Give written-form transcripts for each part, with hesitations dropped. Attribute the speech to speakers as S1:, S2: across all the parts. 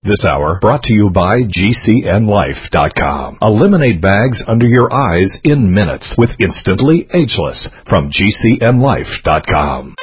S1: This hour brought to you by GCNLife.com. Eliminate bags under your eyes in minutes with Instantly Ageless from GCNLife.com.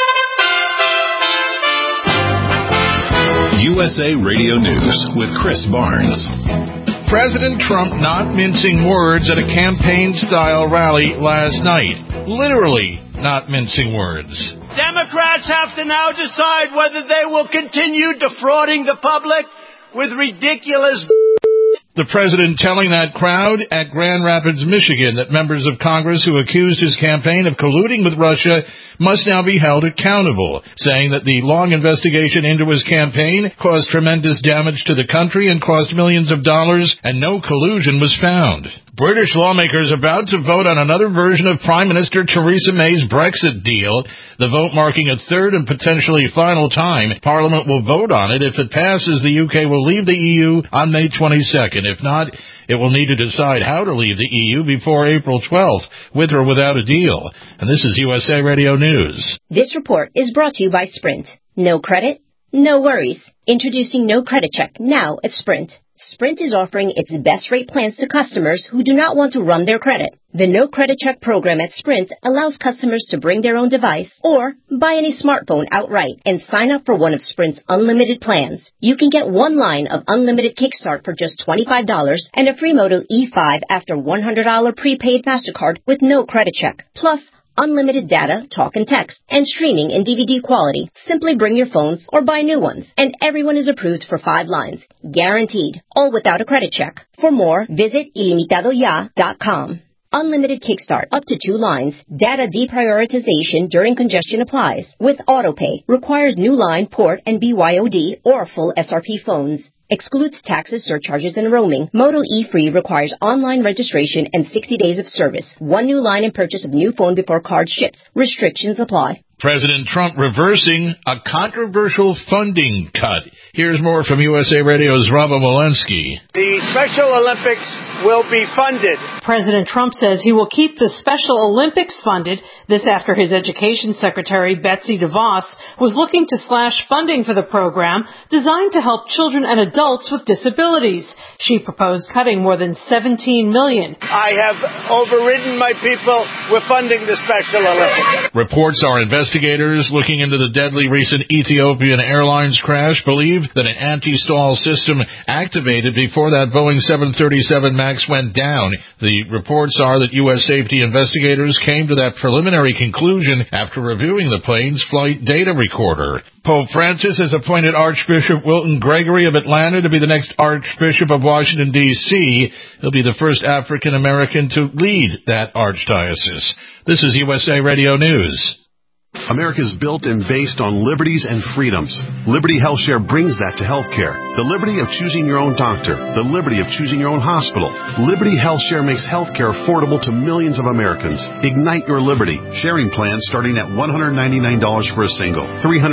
S1: USA Radio News with Chris Barnes.
S2: President Trump not mincing words at a campaign-style rally last night. Literally not mincing words.
S3: Democrats have to now decide whether they will continue defrauding the public with ridiculous...
S2: The president telling that crowd at Grand Rapids, Michigan, that members of Congress who accused his campaign of colluding with Russia must now be held accountable, saying that the long investigation into his campaign caused tremendous damage to the country and cost millions of dollars, and no collusion was found. British lawmakers about to vote on another version of Prime Minister Theresa May's Brexit deal, the vote marking a third and potentially final time Parliament will vote on it. If it passes, the UK will leave the EU on May 22nd. If not, it will need to decide how to leave the EU before April 12th, with or without a deal. And this is USA Radio News.
S4: This report is brought to you by Sprint. No credit, no worries. Introducing No Credit Check now at Sprint. Sprint is offering its best rate plans to customers who do not want to run their credit. The No Credit Check program at Sprint allows customers to bring their own device or buy any smartphone outright and sign up for one of Sprint's unlimited plans. You can get one line of unlimited Kickstart for just $25 and a free Moto E5 after $100 prepaid MasterCard with no credit check. Plus, unlimited data, talk and text, and streaming in DVD quality. Simply bring your phones or buy new ones, and everyone is approved for 5 lines. Guaranteed. All without a credit check. For more, visit ilimitadoya.com. Unlimited Kickstart, up to 2 lines. Data deprioritization during congestion applies. With AutoPay, requires new line, port, and BYOD or full SRP phones. Excludes taxes, surcharges, and roaming. Moto E-Free requires online registration and 60 days of service. 1 new line and purchase of new phone before card ships. Restrictions apply.
S2: President Trump reversing a controversial funding cut. Here's more from USA Radio's Rava Walensky.
S3: The Special Olympics will be funded.
S5: President Trump says he will keep the Special Olympics funded. This after his Education Secretary, Betsy DeVos, was looking to slash funding for the program designed to help children and adults with disabilities. She proposed cutting more than $17 million.
S3: I have overridden my people. We're funding the Special Olympics.
S2: Reports are investigators looking into the deadly recent Ethiopian Airlines crash believe that an anti-stall system activated before that Boeing 737 MAX went down. The reports are that U.S. safety investigators came to that preliminary conclusion after reviewing the plane's flight data recorder. Pope Francis has appointed Archbishop Wilton Gregory of Atlanta to be the next Archbishop of Washington, D.C. He'll be the first African-American to lead that archdiocese. This is USA Radio News.
S6: America is built and based on liberties and freedoms. Liberty HealthShare brings that to healthcare. The liberty of choosing your own doctor. The liberty of choosing your own hospital. Liberty HealthShare makes healthcare affordable to millions of Americans. Ignite your liberty. Sharing plans starting at $199 for a single,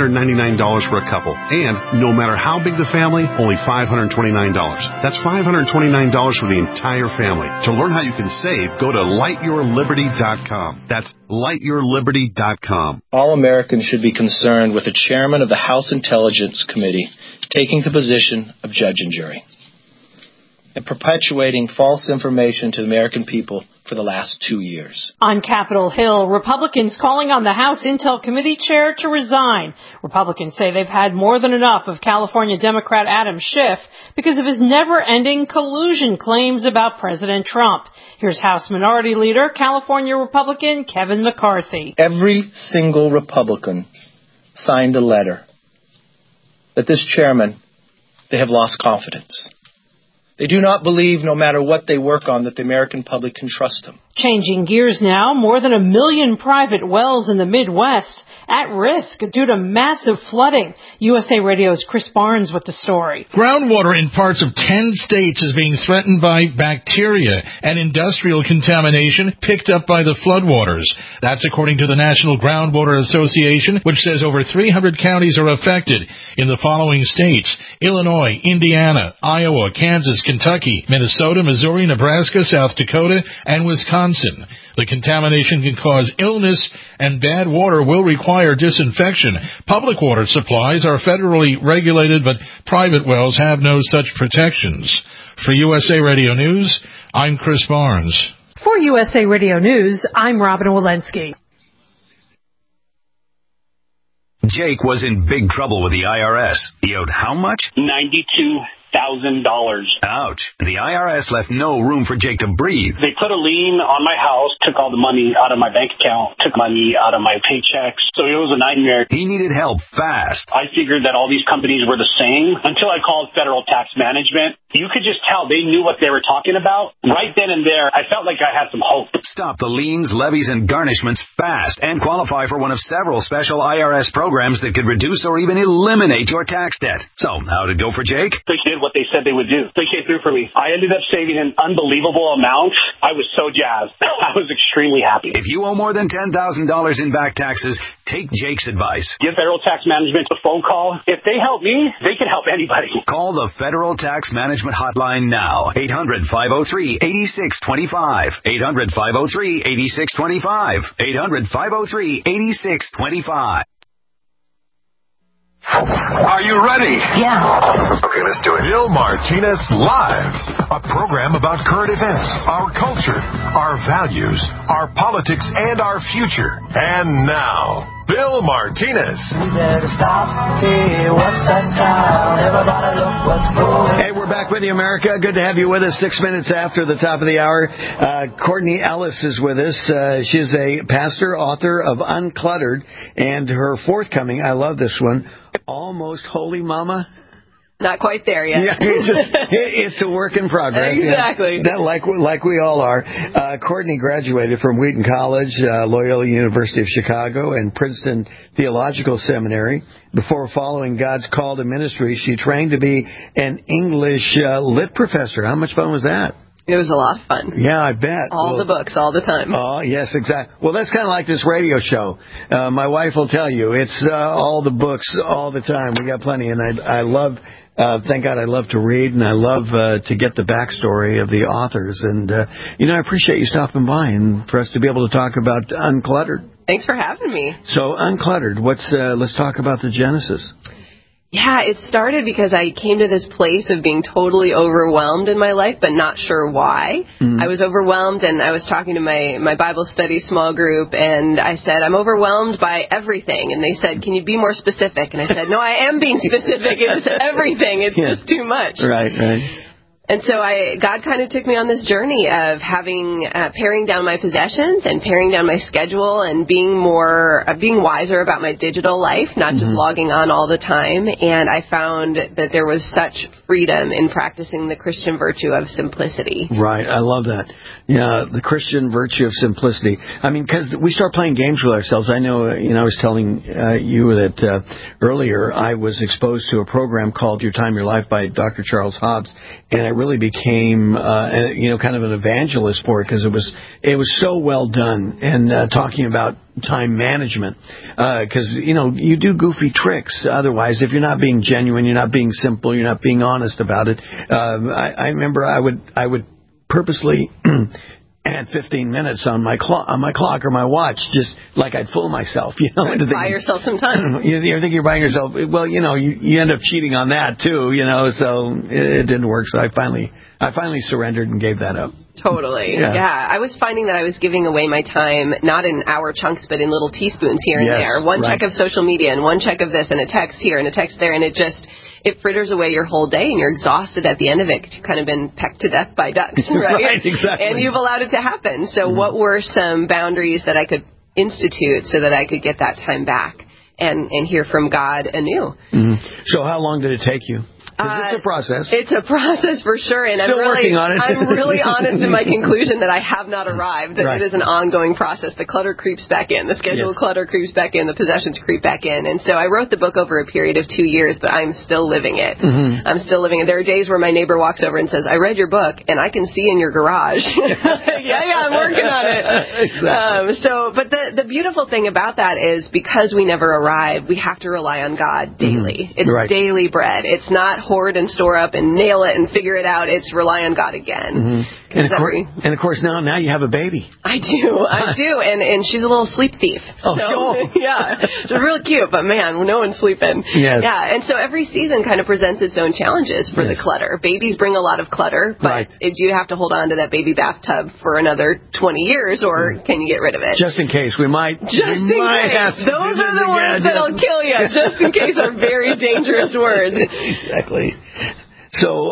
S6: $399 for a couple, and no matter how big the family, only $529. That's $529 for the entire family. To learn how you can save, go to lightyourliberty.com. That's lightyourliberty.com.
S7: All Americans should be concerned with the chairman of the House Intelligence Committee taking the position of judge and jury and perpetuating false information to the American people for the last 2 years.
S5: On Capitol Hill, Republicans calling on the House Intel Committee chair to resign. Republicans say they've had more than enough of California Democrat Adam Schiff because of his never-ending collusion claims about President Trump. Here's House Minority Leader, California Republican Kevin McCarthy.
S7: Every single Republican signed a letter that this chairman, they have lost confidence. They do not believe, no matter what they work on, that the American public can trust them.
S5: Changing gears now, more than 1 million private wells in the Midwest at risk due to massive flooding. USA Radio's Chris Barnes with the story.
S2: Groundwater in parts of 10 states is being threatened by bacteria and industrial contamination picked up by the floodwaters. That's according to the National Groundwater Association, which says over 300 counties are affected in the following states: Illinois, Indiana, Iowa, Kansas, Kentucky, Minnesota, Missouri, Nebraska, South Dakota, and Wisconsin. Wisconsin. The contamination can cause illness, and bad water will require disinfection. Public water supplies are federally regulated, but private wells have no such protections. For USA Radio News, I'm Chris Barnes.
S5: For USA Radio News, I'm Robin Walensky.
S8: Jake was in big trouble with the IRS. He owed how much?
S9: $92,000.
S8: Ouch. The IRS left no room for Jake to breathe.
S9: They put a lien on my house, took all the money out of my bank account, took money out of my paychecks. So it was a nightmare.
S8: He needed help fast.
S9: I figured that all these companies were the same until I called Federal Tax Management. You could just tell they knew what they were talking about. Right then and there, I felt like I had some hope.
S8: Stop the liens, levies, and garnishments fast and qualify for one of several special IRS programs that could reduce or even eliminate your tax debt. So, how did it go for Jake?
S9: They did what they said they would do. They came through for me. I ended up saving an unbelievable amount. I was so jazzed. I was extremely happy.
S8: If you owe more than $10,000 in back taxes, take Jake's advice.
S9: Give Federal Tax Management a phone call. If they help me, they can help anybody.
S8: Call the Federal Tax Management hotline now. 800-503-8625. 800-503-8625. 800-503-8625.
S1: Are you ready?
S10: Yeah.
S1: Okay, let's do it. Bill Martinez Live, a program about current events, our culture, our values, our politics, and our future. And now, Bill Martinez.
S11: We better stop. Hey, what's that sound? Everybody look what's going on.
S10: Hey, we're back with you, America. Good to have you with us 6 minutes after the top of the hour. Courtney Ellis is with us. She's a pastor, author of Uncluttered, and her forthcoming, I love this one, Almost Holy Mama.
S12: Not quite there yet.
S10: Yeah, it's a work in progress.
S12: Exactly.
S10: Yeah, like we all are. Courtney graduated from Wheaton College, Loyola University of Chicago, and Princeton Theological Seminary. Before following God's call to ministry, she trained to be an English lit professor. How much fun was that?
S12: It was a lot of fun.
S10: Yeah, I bet.
S12: The books, all the time.
S10: Oh, yes, exactly. Well, that's kind of like this radio show. My wife will tell you, it's all the books all the time. We got plenty, and I love... thank God I love to read, and I love to get the backstory of the authors. And, I appreciate you stopping by and for us to be able to talk about Uncluttered.
S12: Thanks for having me.
S10: So, Uncluttered, let's talk about the genesis.
S12: Yeah, it started because I came to this place of being totally overwhelmed in my life, but not sure why. Mm-hmm. I was overwhelmed, and I was talking to my Bible study small group, and I said, I'm overwhelmed by everything. And they said, can you be more specific? And I said, no, I am being specific. It's everything. It's just too much.
S10: Right.
S12: And so God kind of took me on this journey of paring down my possessions and paring down my schedule and being wiser about my digital life, not just logging on all the time. And I found that there was such freedom in practicing the Christian virtue of simplicity.
S10: Right. I love that. Yeah, the Christian virtue of simplicity. I mean, because we start playing games with ourselves. I know, I was telling you that earlier I was exposed to a program called Your Time, Your Life by Dr. Charles Hobbs, and I really became, kind of an evangelist for it because it was so well done and talking about time management because, you do goofy tricks otherwise. If you're not being genuine, you're not being simple, you're not being honest about it. I remember I would purposely add 15 minutes on my clock or my watch, just like I'd fool myself.
S12: Buy yourself some time.
S10: You think you're buying yourself. Well, you end up cheating on that too. So it didn't work. So I finally surrendered and gave that up.
S12: Totally. Yeah. I was finding that I was giving away my time, not in hour chunks, but in little teaspoons here and there. One check of social media and one check of this and a text here and a text there, and it fritters away your whole day, and you're exhausted at the end of it because you've kind of been pecked to death by ducks, right?
S10: Right, exactly.
S12: And you've allowed it to happen. So what were some boundaries that I could institute so that I could get that time back and hear from God anew?
S10: So how long did it take you? It's a process.
S12: It's a process for sure, and
S10: Still working on it.
S12: I'm really honest in my conclusion that I have not arrived. That it is an ongoing process. The clutter creeps back in. The schedule clutter creeps back in. The possessions creep back in. And so I wrote the book over a period of 2 years, but I'm still living it. I'm still living it. There are days where my neighbor walks over and says, "I read your book, and I can see in your garage." yeah, I'm working on it.
S10: Exactly.
S12: But the beautiful thing about that is because we never arrive, we have to rely on God daily. It's daily bread. It's not hoard and store up and nail it and figure it out. It's rely on God again.
S10: And of course, now you have a baby.
S12: I do, and she's a little sleep thief. Yeah, she's really cute, but man, no one's sleeping.
S10: Yes.
S12: Yeah, and so every season kind of presents its own challenges for the clutter. Babies bring a lot of clutter, but do you have to hold on to that baby bathtub for another 20 years, or can you get rid of it?
S10: Just in case, we might.
S12: Those are the words that'll kill you. Just in case are very dangerous words.
S10: Exactly. So,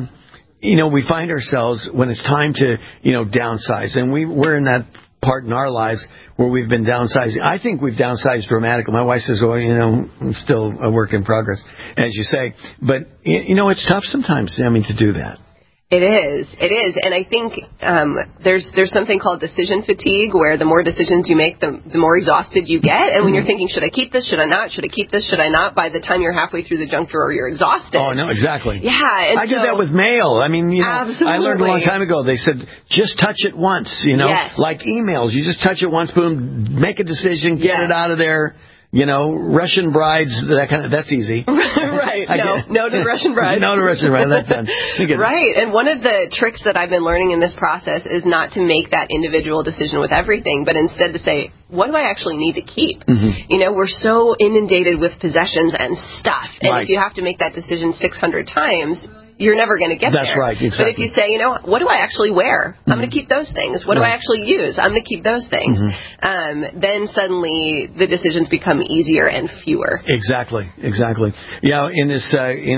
S10: we find ourselves when it's time to, downsize, and we're in that part in our lives where we've been downsizing. I think we've downsized dramatically. My wife says, I'm still a work in progress, as you say. But, it's tough sometimes, to do that.
S12: It is, and I think there's something called decision fatigue, where the more decisions you make, the more exhausted you get. And when you're thinking, should I keep this? Should I not? Should I keep this? Should I not? By the time you're halfway through the junk drawer, you're exhausted.
S10: Oh no, exactly.
S12: Yeah, and
S10: I do that with mail.
S12: Absolutely.
S10: I learned a long time ago. They said just touch it once.
S12: Yes.
S10: Like emails, you just touch it once, boom, make a decision, get it out of there. Russian brides, that's easy.
S12: Right. No to Russian brides.
S10: No to Russian brides. That's done.
S12: Right. And one of the tricks that I've been learning in this process is not to make that individual decision with everything, but instead to say, what do I actually need to keep? Mm-hmm. We're so inundated with possessions and stuff. And if you have to make that decision 600 times, you're never going to get there.
S10: That's right, exactly.
S12: But if you say, what do I actually wear? I'm going to keep those things. What do I actually use? I'm going to keep those things. Mm-hmm. Then suddenly the decisions become easier and fewer.
S10: Exactly. Yeah, in this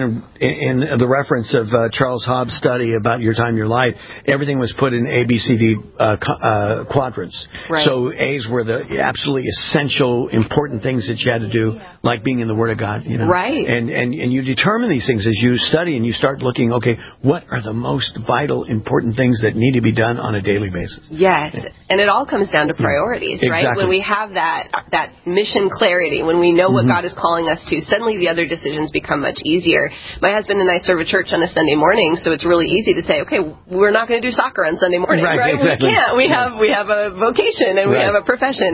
S10: in the reference of Charles Hobbs' study about Your Time, Your Life, everything was put in A, B, C, D quadrants.
S12: Right.
S10: So A's were the absolutely essential, important things that you had to do, like being in the Word of God.
S12: Right.
S10: And you determine these things as you study and you start looking, okay, what are the most vital, important things that need to be done on a daily basis?
S12: Yes, and it all comes down to priorities, right? When we have that mission clarity, when we know what God is calling us to, suddenly the other decisions become much easier. My husband and I serve a church on a Sunday morning, so it's really easy to say, okay, we're not going to do soccer on Sunday morning, right?
S10: Exactly.
S12: We can't. We have a vocation and we have a profession,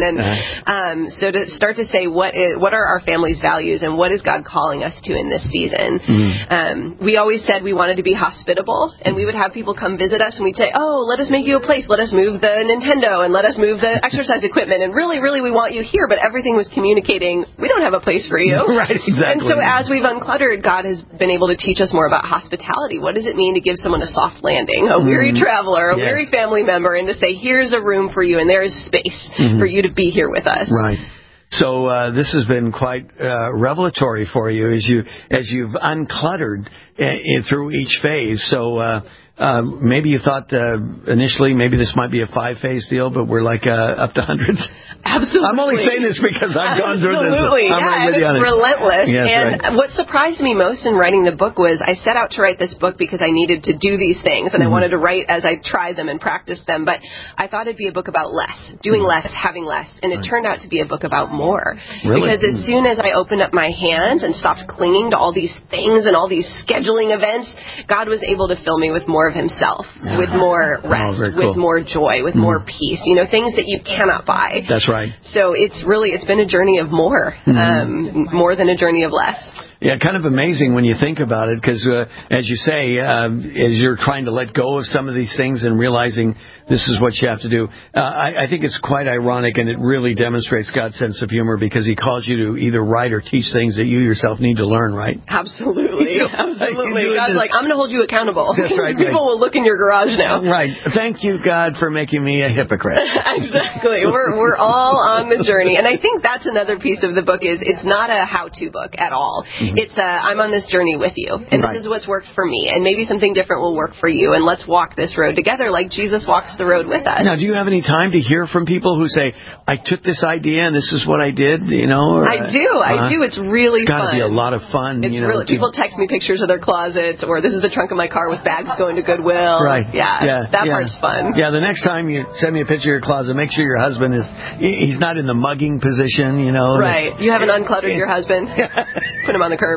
S12: and so to start to say what are our family's values and what is God calling us to in this season. We always said we wanted to be hospitable, and we would have people come visit us, and we'd say, let us make you a place. Let us move the Nintendo, and let us move the exercise equipment, and really, really, we want you here. But everything was communicating, we don't have a place for you.
S10: Right, exactly.
S12: And so as we've uncluttered, God has been able to teach us more about hospitality. What does it mean to give someone a soft landing, a weary traveler, a weary family member, and to say, here's a room for you, and there is space for you to be here with us.
S10: Right. So this has been quite revelatory for you as you've uncluttered through each phase. So maybe you thought initially maybe this might be a 5-phase deal, but we're like up to hundreds.
S12: Absolutely.
S10: I'm only saying this because I've gone through this.
S12: Absolutely. And it's relentless.
S10: Yes,
S12: and what surprised me most in writing the book was I set out to write this book because I needed to do these things, and I wanted to write as I tried them and practiced them. But I thought it'd be a book about less, doing less, having less. And it turned out to be a book about more.
S10: Really?
S12: Because as soon as I opened up my hands and stopped clinging to all these things and all these scheduling events, God was able to fill me with more of himself, with more rest, with more joy, with more peace, things that you cannot buy.
S10: That's right.
S12: So it's been a journey of more, more than a journey of less.
S10: Yeah, kind of amazing when you think about it, because as you say, as you're trying to let go of some of these things and realizing this is what you have to do, I think it's quite ironic, and it really demonstrates God's sense of humor, because he calls you to either write or teach things that you yourself need to learn, right?
S12: Absolutely. Absolutely. God's like, I'm going to hold you accountable.
S10: That's right.
S12: People will look in your garage now.
S10: Right. Thank you, God, for making me a hypocrite.
S12: Exactly. We're all on the journey. And I think that's another piece of the book is it's not a how-to book at all. It's I'm on this journey with you, and this is what's worked for me, and maybe something different will work for you, and let's walk this road together like Jesus walks the road with us.
S10: Now, do you have any time to hear from people who say, I took this idea and this is what I did,
S12: I do. It's really fun.
S10: It's got to be a lot of fun.
S12: It's really, people text me pictures of their closets, or this is the trunk of my car with bags going to Goodwill.
S10: Right.
S12: Yeah. That part's fun.
S10: Yeah, the next time you send me a picture of your closet, make sure your husband he's not in the mugging position,
S12: Right. You haven't uncluttered your husband. Put him on the curb.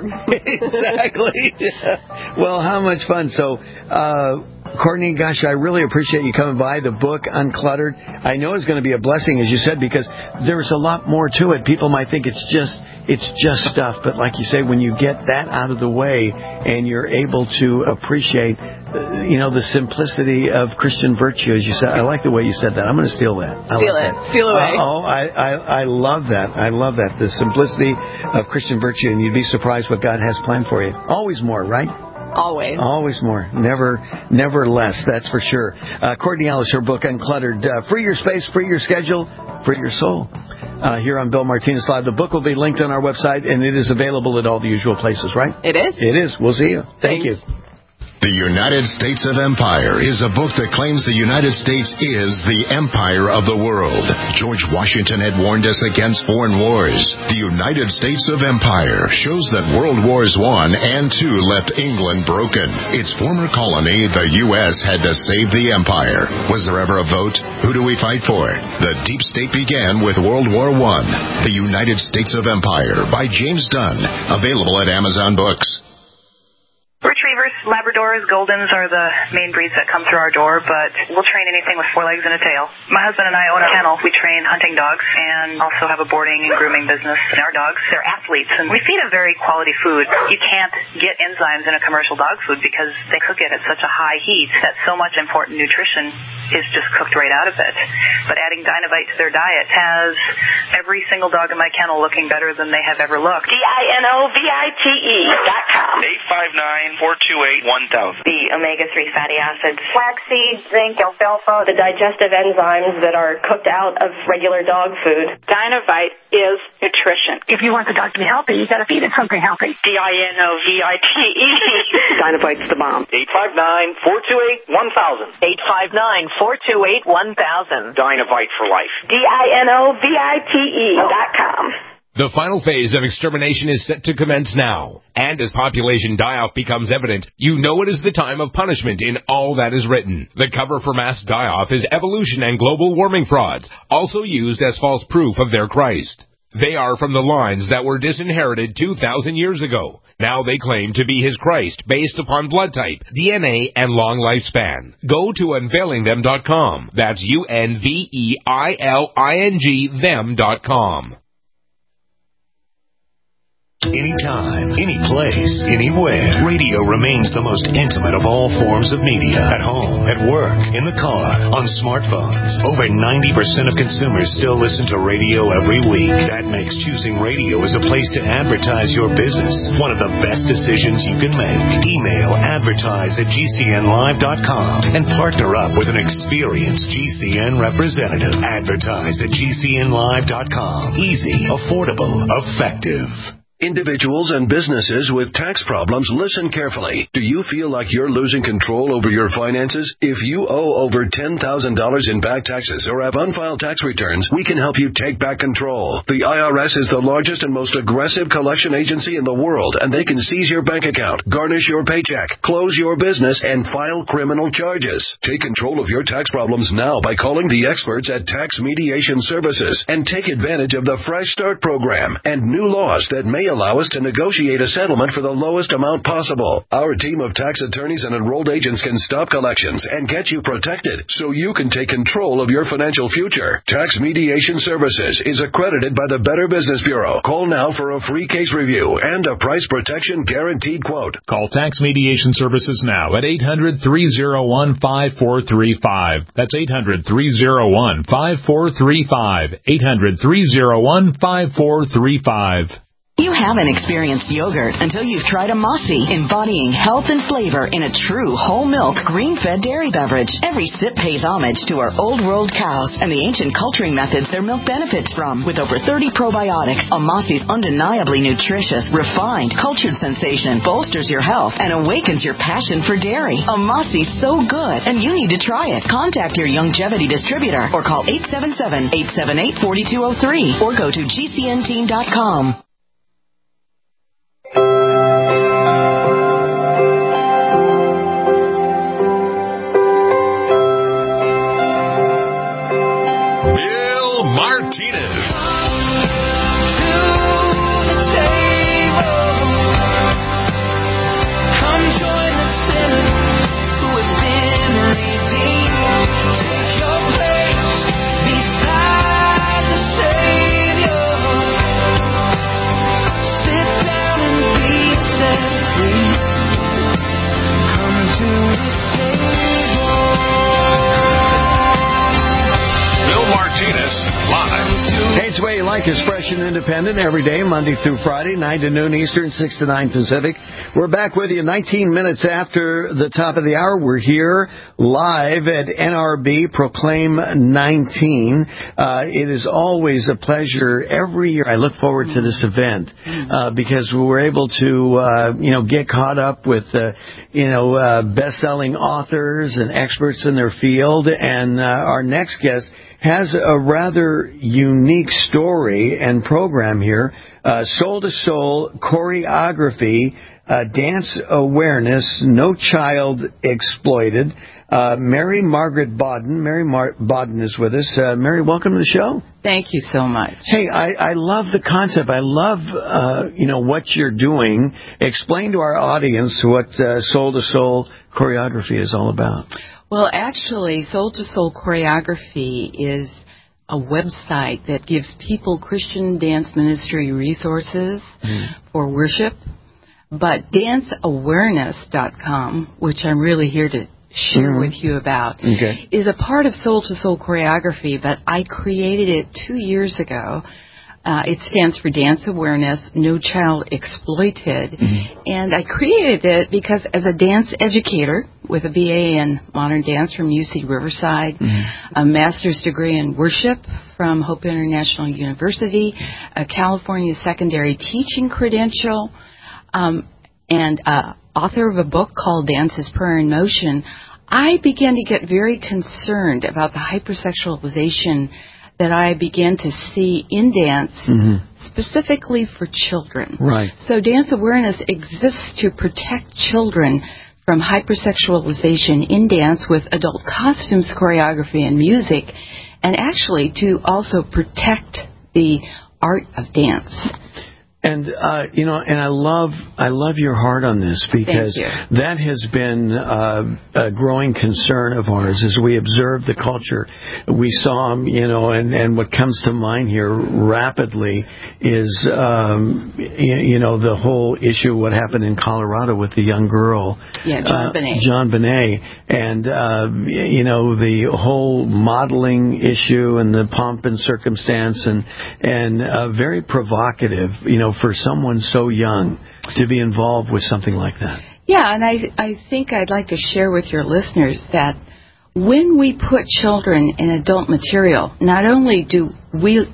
S10: Exactly. Well, how much fun. So, Courtney, gosh, I really appreciate you coming by. The book, Uncluttered, I know is going to be a blessing, as you said, because there's a lot more to it. People might think it's just it's just stuff. But like you say, when you get that out of the way and you're able to appreciate, the simplicity of Christian virtue, as you said. I like the way you said that. I'm going to steal that.
S12: Steal away.
S10: I love that. I love that. The simplicity of Christian virtue, and you'd be surprised what God has planned for you. Always more, right?
S12: Always
S10: more. Never less. That's for sure. Courtney Ellis, her book Uncluttered. Free your space, free your schedule, free your soul. Here on Bill Martinez Live. The book will be linked on our website, and it is available at all the usual places, right?
S12: It is.
S10: It is. We'll see you. Thank you.
S1: The United States of Empire is a book that claims the United States is the empire of the world. George Washington had warned us against foreign wars. The United States of Empire shows that World Wars I and II left England broken. Its former colony, the U.S., had to save the empire. Was there ever a vote? Who do we fight for? The deep state began with World War I. The United States of Empire by James Dunn. Available at Amazon Books.
S13: Retrievers, Labradors, Goldens are the main breeds that come through our door, but we'll train anything with 4 legs and a tail. My husband and I own a kennel. We train hunting dogs and also have a boarding and grooming business. And our dogs, they're athletes, and we feed a very quality food. You can't get enzymes in a commercial dog food because they cook it at such a high heat that so much important nutrition is just cooked right out of it. But adding Dinovite to their diet has every single dog in my kennel looking better than they have ever looked.
S14: DINOVITE.com. 859-428-1000.
S15: The omega-3 fatty acids, flaxseed, zinc, alfalfa, the digestive enzymes that are cooked out of regular dog food.
S14: Dinovite is nutrition.
S15: If you want the dog to be healthy, you got to feed it something healthy.
S14: DINOVITE.
S15: Dinovite's the bomb.
S14: 859-428-1000.
S15: 859-428-1000.
S14: Dinovite for life.
S15: DINOVITE.com.
S16: The final phase of extermination is set to commence now. And as population die-off becomes evident, you know it is the time of punishment in all that is written. The cover for mass die-off is evolution and global warming frauds, also used as false proof of their Christ. They are from the lines that were disinherited 2,000 years ago. Now they claim to be his Christ based upon blood type, DNA, and long lifespan. Go to unveilingthem.com. That's UNVEILING them.com.
S1: Anytime, any place, anywhere. Radio remains the most intimate of all forms of media. At home, at work, in the car, on smartphones. Over 90% of consumers still listen to radio every week. That makes choosing radio as a place to advertise your business one of the best decisions you can make. Email advertise@gcnlive.com and partner up with an experienced GCN representative. Advertise@gcnlive.com. Easy, affordable, effective. Individuals and businesses with tax problems, listen carefully. Do you feel like you're losing control over your finances? If you owe over $10,000 in back taxes or have unfiled tax returns, we can help you take back control. The IRS is the largest and most aggressive collection agency in the world, and they can seize your bank account, garnish your paycheck, close your business, and file criminal charges. Take control of your tax problems now by calling the experts at Tax Mediation Services and take advantage of the Fresh Start program and new laws that may allow us to negotiate a settlement for the lowest amount possible. Our team of tax attorneys and enrolled agents can stop collections and get you protected so you can take control of your financial future. Tax Mediation Services is accredited by the Better Business Bureau. Call now for a free case review and a price protection guaranteed quote.
S17: Call Tax Mediation Services now at 800-301-5435. That's 800-301-5435. 800-301-5435.
S18: You haven't experienced yogurt until you've tried a Mossy, embodying health and flavor in a true whole milk, green-fed dairy beverage. Every sip pays homage to our old world cows and the ancient culturing methods their milk benefits from. With over 30 probiotics, a Mossy's undeniably nutritious, refined, cultured sensation bolsters your health and awakens your passion for dairy. A Mossy's so good, and you need to try it. Contact your Youngevity distributor or call 877-878-4203 or go to gcnteam.com.
S1: Bill Martinez.
S10: It's the way you like us, fresh and independent, every day, Monday through Friday, 9 to noon Eastern, 6 to 9 Pacific. We're back with you 19 minutes after the top of the hour. We're here live at NRB Proclaim 19. It is always a pleasure. Every year I look forward to this event because we're able to, get caught up with, best-selling authors and experts in their field. And our next guest has a rather unique story and program here, Soul to Soul Choreography, Dance Awareness, No Child Exploited. Mary Margaret Bodden. Mary Bodden is with us. Mary, welcome to the show.
S19: Thank you so much.
S10: Hey, I love the concept. I love, what you're doing. Explain to our audience what Soul to Soul Choreography is all about.
S19: Well, actually, Soul to Soul Choreography is a website that gives people Christian dance ministry resources for worship. But danceawareness.com, which I'm really here to share with you about, is a part of Soul to Soul Choreography, but I created it 2 years ago. It stands for Dance Awareness, No Child Exploited. And I created it because as a dance educator with a BA in Modern Dance from UC Riverside, a master's degree in worship from Hope International University, a California secondary teaching credential, and author of a book called Dance is Prayer in Motion, I began to get very concerned about the hypersexualization that I began to see in dance, specifically for children.
S10: Right.
S19: So Dance Awareness exists to protect children from hypersexualization in dance with adult costumes, choreography, and music, and actually to also protect the art of dance.
S10: And and I love your heart on this because that has been a growing concern of ours as we observe the culture. We saw, and what comes to mind here rapidly is, the whole issue what happened in Colorado with the young girl, John Bonet, and the whole modeling issue and the pomp and circumstance and very provocative, for someone so young to be involved with something like that.
S19: Yeah, and I think I'd like to share with your listeners that when we put children in adult material, not only do we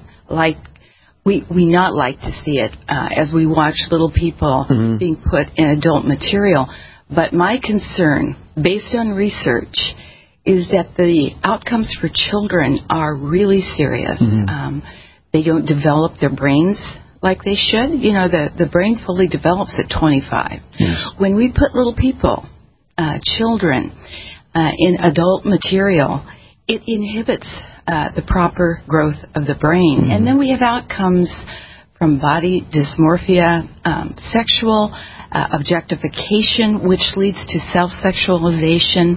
S19: not like to see it as we watch little people being put in adult material, but my concern, based on research, is that the outcomes for children are really serious. They don't develop their brains like they should. The brain fully develops at 25. Yes. When we put little people, children, in adult material, it inhibits the proper growth of the brain. And then we have outcomes from body dysmorphia, sexual objectification, which leads to self-sexualization,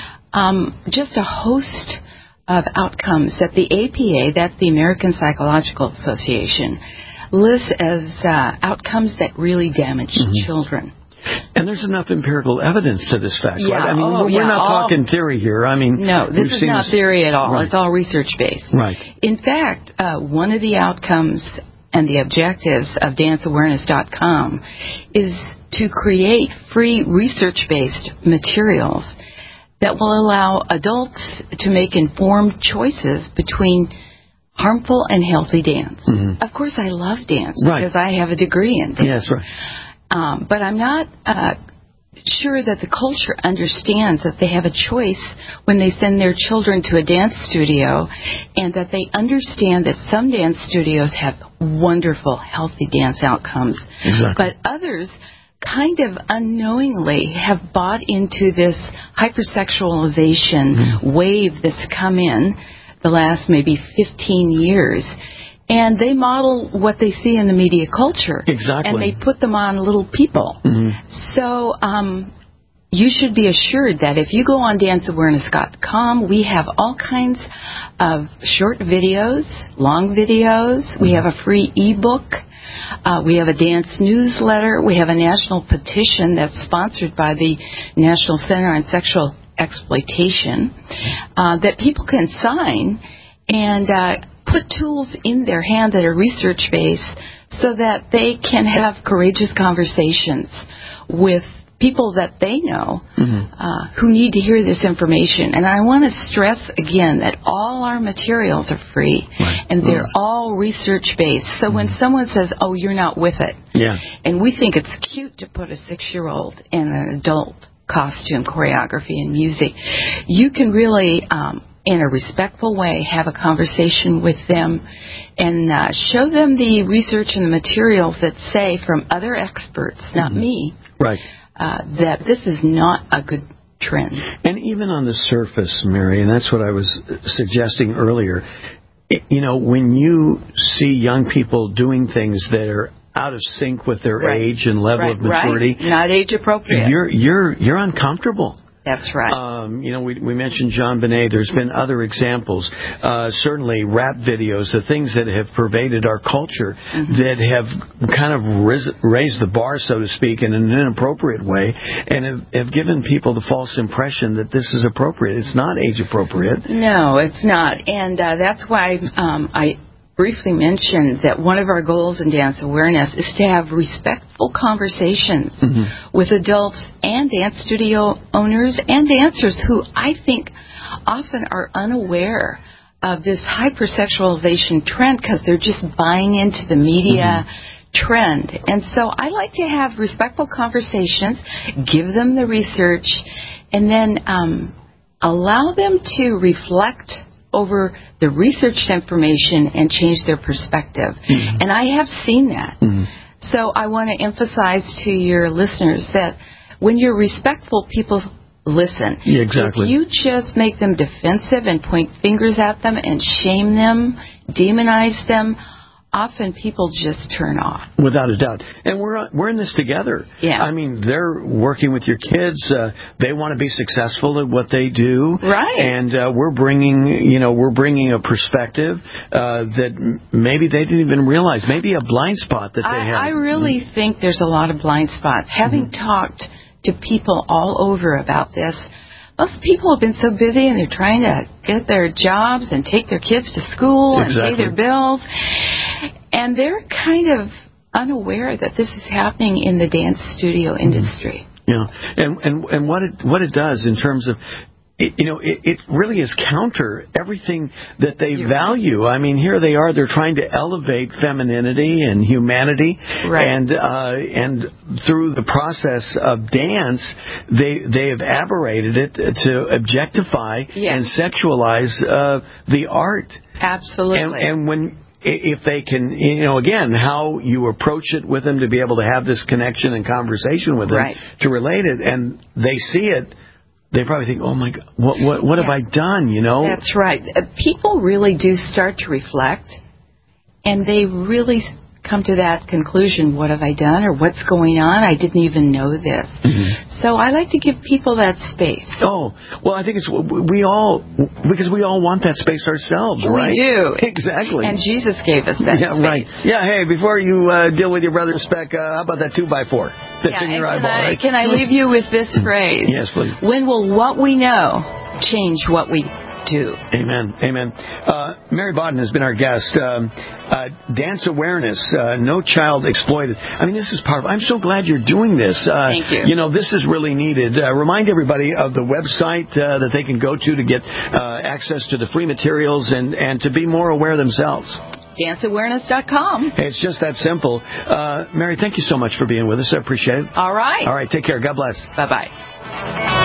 S19: just a host of outcomes that the APA, that's the American Psychological Association, lists as outcomes that really damage children.
S10: And there's enough empirical evidence to this fact, right? I mean, we're not talking theory here. I mean,
S19: no, this is not theory at all.
S10: Right.
S19: It's all research-based.
S10: Right.
S19: In fact, one of the outcomes and the objectives of danceawareness.com is to create free research-based materials that will allow adults to make informed choices between harmful and healthy dance. Of course, I love dance because I have a degree in dance.
S10: Yes, right.
S19: But I'm not sure that the culture understands that they have a choice when they send their children to a dance studio, and that they understand that some dance studios have wonderful, healthy dance outcomes.
S10: Exactly.
S19: But others kind of unknowingly have bought into this hypersexualization wave that's come in the last maybe 15 years. And they model what they see in the media culture.
S10: Exactly.
S19: And they put them on little people. So you should be assured that if you go on danceawareness.com, we have all kinds of short videos, long videos. We have a free ebook. We have a dance newsletter. We have a national petition that's sponsored by the National Center on Sexual Exploitation that people can sign and put tools in their hand that are research-based so that they can have courageous conversations with people that they know who need to hear this information. And I want to stress again that all our materials are free and they're all research-based. So when someone says, oh, you're not with it, and we think it's cute to put a 6-year-old in an adult costume, choreography, and music, you can really, in a respectful way, have a conversation with them and show them the research and the materials that say from other experts, not me, that this is not a good trend.
S10: And even on the surface, Mary, and that's what I was suggesting earlier, you know, when you see young people doing things that are out of sync with their age and level of maturity,
S19: not age appropriate,
S10: you're uncomfortable.
S19: That's right.
S10: You know, we mentioned John Bonet. There's been other examples. Certainly rap videos, the things that have pervaded our culture that have kind of raised the bar, so to speak, in an inappropriate way and have given people the false impression that this is appropriate. It's not age appropriate.
S19: No, it's not. And that's why I briefly mentioned that one of our goals in dance awareness is to have respectful conversations with adults and dance studio owners and dancers who I think often are unaware of this hypersexualization trend because they're just buying into the media trend. And so I like to have respectful conversations, give them the research, and then allow them to reflect over the researched information and change their perspective. And I have seen that. So I want to emphasize to your listeners that when you're respectful, people listen.
S10: Exactly.
S19: If you just make them defensive and point fingers at them and shame them, demonize them, often people just turn off.
S10: Without a doubt. And we're in this together. I mean, they're working with your kids. They want to be successful at what they do. And we're bringing a perspective that maybe they didn't even realize. Maybe a blind spot that they have.
S19: I really think there's a lot of blind spots. Having talked to people all over about this, most people have been so busy and they're trying to get their jobs and take their kids to school and pay their bills. And they're kind of unaware that this is happening in the dance studio industry.
S10: And what it does in terms of, it really is counter everything that they value. I mean, here they are, they're trying to elevate femininity and humanity, and through the process of dance, they have aberrated it to objectify and sexualize the art.
S19: Absolutely.
S10: And when if they can, again, how you approach it with them to be able to have this connection and conversation with them to relate it, and they see it, they probably think, oh, my God, what have I done,
S19: That's right. People really do start to reflect, and they really come to that conclusion, what have I done, or what's going on? I didn't even know this. So I like to give people that space.
S10: Oh, well, I think it's because we all want that space ourselves, right?
S19: We do.
S10: Exactly.
S19: And Jesus gave us that space.
S10: Right. Yeah, hey, before you deal with your brother Speck, how about that 2x4 that's in your eyeball, right?
S19: Can I leave you with this phrase?
S10: Yes, please.
S19: When will what we know change what we do?
S10: Amen. Amen. Mary Bodden has been our guest. Dance awareness, no child exploited. I mean, this is powerful. I'm so glad you're doing this.
S19: Thank you.
S10: This is really needed. Remind everybody of the website that they can go to get access to the free materials and to be more aware themselves.
S19: DanceAwareness.com.
S10: Hey, it's just that simple. Mary, thank you so much for being with us. I appreciate it.
S19: All right.
S10: All right. Take care. God bless.
S19: Bye-bye.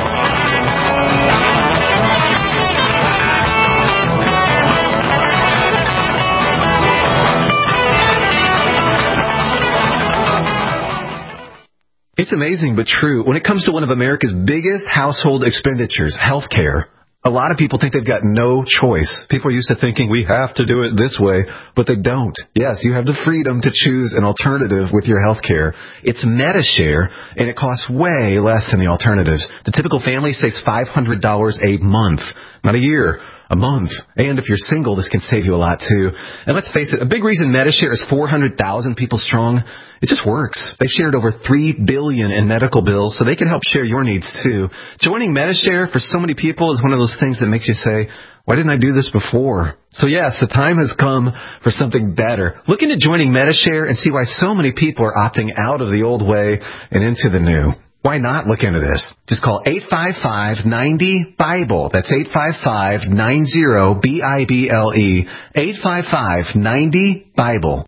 S20: It's amazing but true. When it comes to one of America's biggest household expenditures, healthcare, a lot of people think they've got no choice. People are used to thinking we have to do it this way, but they don't. Yes, you have the freedom to choose an alternative with your healthcare. It's Medi-Share, and it costs way less than the alternatives. The typical family saves $500 a month, not a year. A month. And if you're single, this can save you a lot, too. And let's face it, a big reason Medi-Share is 400,000 people strong, it just works. They've shared over $3 billion in medical bills, so they can help share your needs, too. Joining Medi-Share for so many people is one of those things that makes you say, Why didn't I do this before? So yes, the time has come for something better. Look into joining Medi-Share and see why so many people are opting out of the old way and into the new. Why not look into this? Just call 855-90-BIBLE. That's 855-90-BIBLE. 855-90-BIBLE.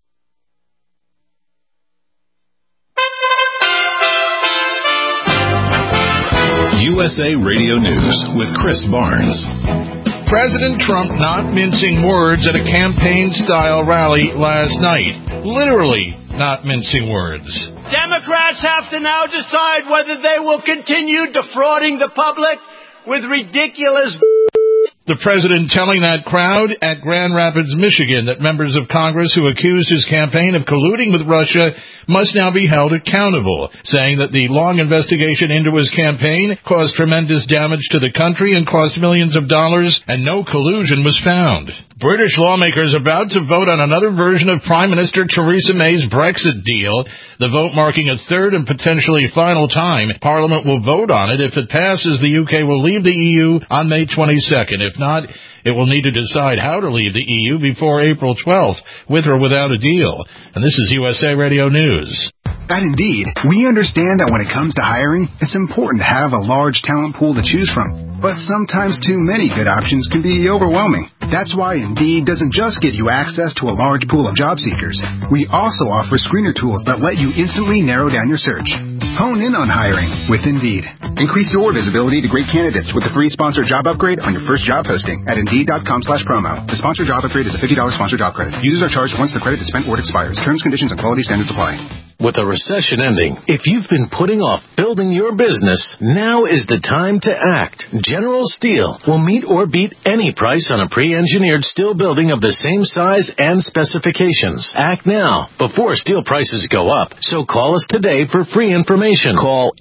S1: USA Radio News with Chris Barnes.
S2: President Trump not mincing words at a campaign-style rally last night. Literally not mincing words.
S3: Democrats have to now decide whether they will continue defrauding the public with ridiculous...
S2: The president telling that crowd at Grand Rapids, Michigan, that members of Congress who accused his campaign of colluding with Russia must now be held accountable, saying that the long investigation into his campaign caused tremendous damage to the country and cost millions of dollars, and no collusion was found. British lawmakers about to vote on another version of Prime Minister Theresa May's Brexit deal, the vote marking a third and potentially final time. Parliament will vote on it. If it passes, the UK will leave the EU on May 22nd. If not, it will need to decide how to leave the EU before April 12th, with or without a deal. And this is USA Radio News.
S21: At Indeed, we understand that when it comes to hiring, it's important to have a large talent pool to choose from. But sometimes too many good options can be overwhelming. That's why Indeed doesn't just give you access to a large pool of job seekers. We also offer screener tools that let you instantly narrow down your search. Hone in on hiring with Indeed. Increase your visibility to great candidates with a free sponsored job upgrade on your first job posting at Indeed.com/promo. The sponsored job upgrade is a $50 sponsored job credit. Users are charged once the credit is spent or it expires. Terms, conditions, and quality standards apply.
S1: With a recession ending, if you've been putting off building your business, now is the time to act. General Steel will meet or beat any price on a pre-engineered steel building of the same size and specifications. Act now, before steel prices go up. So call us today for free information.
S22: Call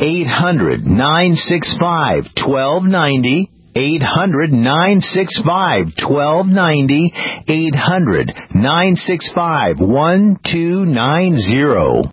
S22: 800-965-1290. 800-965-1290. 800-965-1290.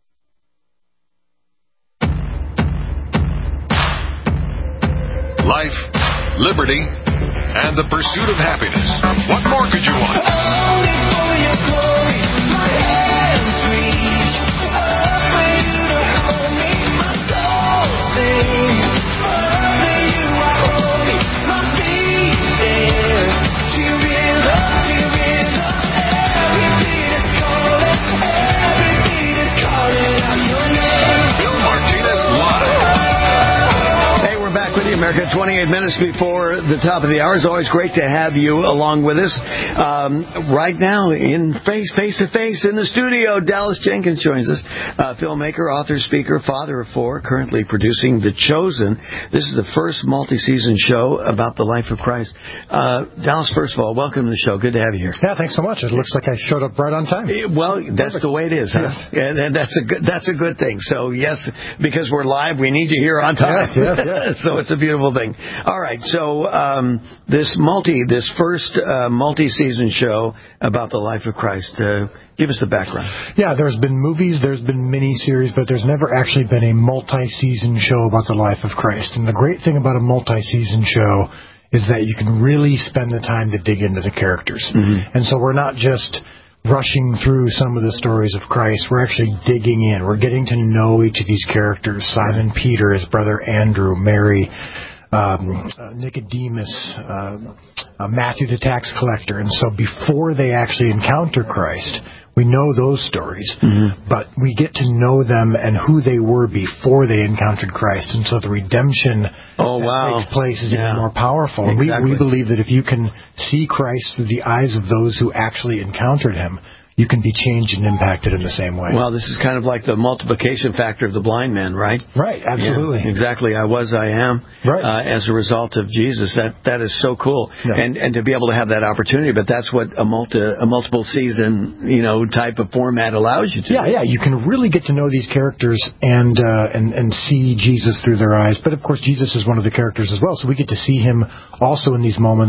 S1: Life, liberty, and the pursuit of happiness. What more could you want?
S11: Only for your glory, my hands reach up for you to hold me. My soul sings, for you are holy. My feet dance to rhythm. Every beat is calling, every beat is calling out your name.
S1: Bill Martinez Live.
S10: Hey, we're back with you, America. 28 minutes before the top of the hour. It's always great to have you along with us. Right now, in face to face in the studio, Dallas Jenkins joins us. Filmmaker, author, speaker, father of four, currently producing The Chosen. This is the first multi-season show about the life of Christ. Dallas, first of all, welcome to the show. Good to have you here.
S23: Yeah, thanks so much. It looks like I showed up right on time.
S10: Well, that's the way it is, huh? Yes. And that's a good thing. So yes, because we're live, we need you here on time.
S23: Yes.
S10: So it's a beautiful thing. All right, so this first multi-season show about the life of Christ. Give us the background.
S23: Yeah, there's been movies, there's been mini-series, but there's never actually been a multi-season show about the life of Christ. And the great thing about a multi-season show is that you can really spend the time to dig into the characters. Mm-hmm. And so we're not just rushing through some of the stories of Christ. We're actually digging in. We're getting to know each of these characters. Simon Peter, his brother Andrew, Mary, Nicodemus, Matthew the tax collector. And so before they actually encounter Christ, we know those stories, but we get to know them and who they were before they encountered Christ. And so the redemption that takes place is even more powerful. Exactly. We believe that if you can see Christ through the eyes of those who actually encountered him, you can be changed and impacted in the same way.
S10: Well, this is kind of like the multiplication factor of the blind man, right?
S23: Right, absolutely.
S10: Yeah, exactly. I am.
S23: Right.
S10: As a result of Jesus. That is so cool. Yeah. And to be able to have that opportunity, but that's what a multiple season, type of format allows you to.
S23: Yeah. You can really get to know these characters and see Jesus through their eyes. But of course, Jesus is one of the characters as well, so we get to see him also in these moments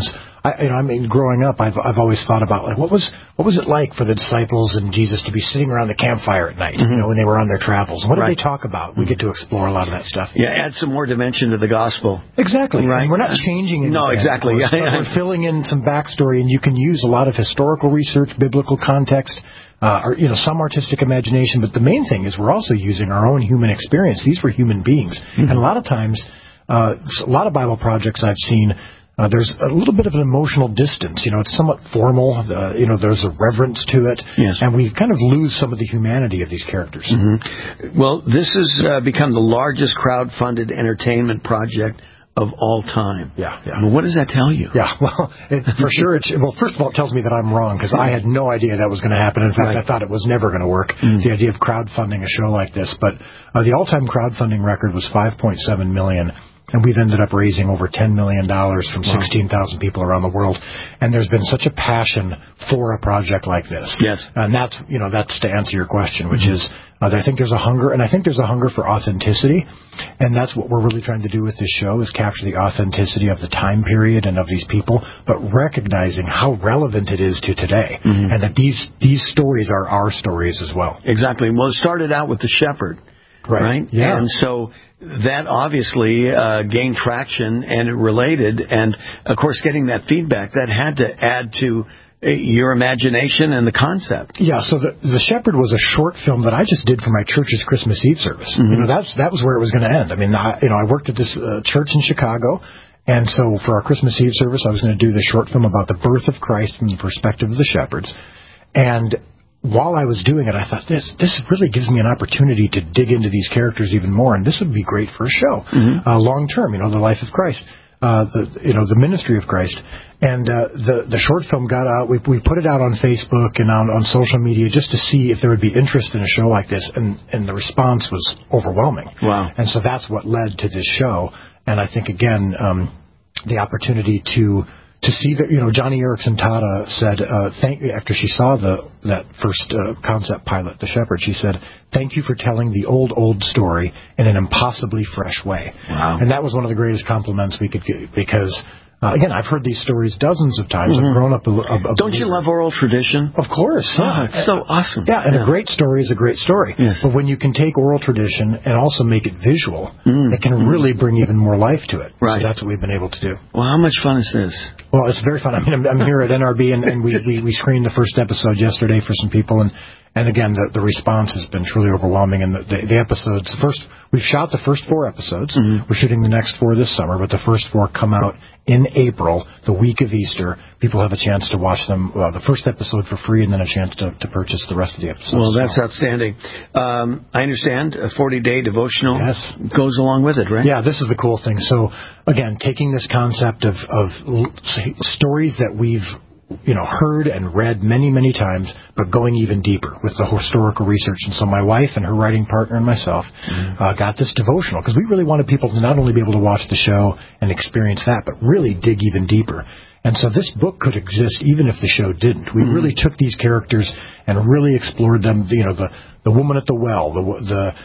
S23: growing up, I've always thought about like what was it like for the disciples and Jesus to be sitting around the campfire at night, when they were on their travels. What did they talk about? We get to explore a lot of that stuff.
S10: Yeah, add some more dimension to the gospel.
S23: Exactly.
S10: Right.
S23: And we're not changing anything.
S10: No, exactly.
S23: We're filling in some backstory, and you can use a lot of historical research, biblical context, or some artistic imagination. But the main thing is we're also using our own human experience. These were human beings, and a lot of times, a lot of Bible projects I've seen. There's a little bit of an emotional distance. It's somewhat formal. There's a reverence to it.
S10: Yes.
S23: And we kind of lose some of the humanity of these characters.
S10: Well, this has become the largest crowd-funded entertainment project of all time.
S23: Yeah.
S10: Well, what does that tell you?
S23: Yeah, well, for sure. First of all, it tells me that I'm wrong, because I had no idea that was going to happen. In fact, I thought it was never going to work, the idea of crowdfunding a show like this. But the all-time crowdfunding record was $5.7 million. And we've ended up raising over $10 million from 16,000 people around the world. And there's been such a passion for a project like this.
S10: Yes.
S23: And that's to answer your question, which is, I think there's a hunger, and I think there's a hunger for authenticity. And that's what we're really trying to do with this show, is capture the authenticity of the time period and of these people, but recognizing how relevant it is to today. And that these stories are our stories as well.
S10: Exactly. Well, it started out with the shepherd. Right?
S23: Yeah.
S10: And so that obviously gained traction, and it related. And, of course, getting that feedback, that had to add to your imagination and the concept.
S23: Yeah, so the Shepherd was a short film that I just did for my church's Christmas Eve service. That was where it was going to end. I mean, I worked at this church in Chicago, and so for our Christmas Eve service, I was going to do this short film about the birth of Christ from the perspective of the shepherds. And while I was doing it, I thought, this really gives me an opportunity to dig into these characters even more, and this would be great for a show, long term. The life of Christ, the ministry of Christ, and the short film got out. We put it out on Facebook and on social media just to see if there would be interest in a show like this, and the response was overwhelming.
S10: Wow!
S23: And so that's what led to this show, and I think again the opportunity to see that, Johnny Erickson Tada said, after she saw that first concept pilot, The Shepherd, she said, "Thank you for telling the old story in an impossibly fresh way."
S10: Wow.
S23: And that was one of the greatest compliments we could get, because again, I've heard these stories dozens of times. I've grown up
S10: Don't you love oral tradition?
S23: Of course.
S10: Yeah. It's so awesome.
S23: Yeah, and a great story is a great story.
S10: Yes.
S23: But when you can take oral tradition and also make it visual, it can really bring even more life to it.
S10: Right.
S23: So that's what we've been able to do.
S10: Well, how much fun is this?
S23: Well, it's very fun. I mean, I'm here at NRB, and we screened the first episode yesterday for some people, and again, the response has been truly overwhelming. And the episodes, we've shot the first 4 episodes. We're shooting the next 4 this summer, but the first 4 come out in April, the week of Easter. People have a chance to watch them, the first episode for free, and then a chance to purchase the rest of the episodes.
S10: Well, that's outstanding. I understand a 40-day devotional goes along with it, right?
S23: Yeah, this is the cool thing. So, again, taking this concept of stories that we've heard and read many, many times, but going even deeper with the historical research. And so my wife and her writing partner and myself got this devotional, because we really wanted people to not only be able to watch the show and experience that, but really dig even deeper. And so this book could exist even if the show didn't. We really took these characters and really explored them. The woman at the well, the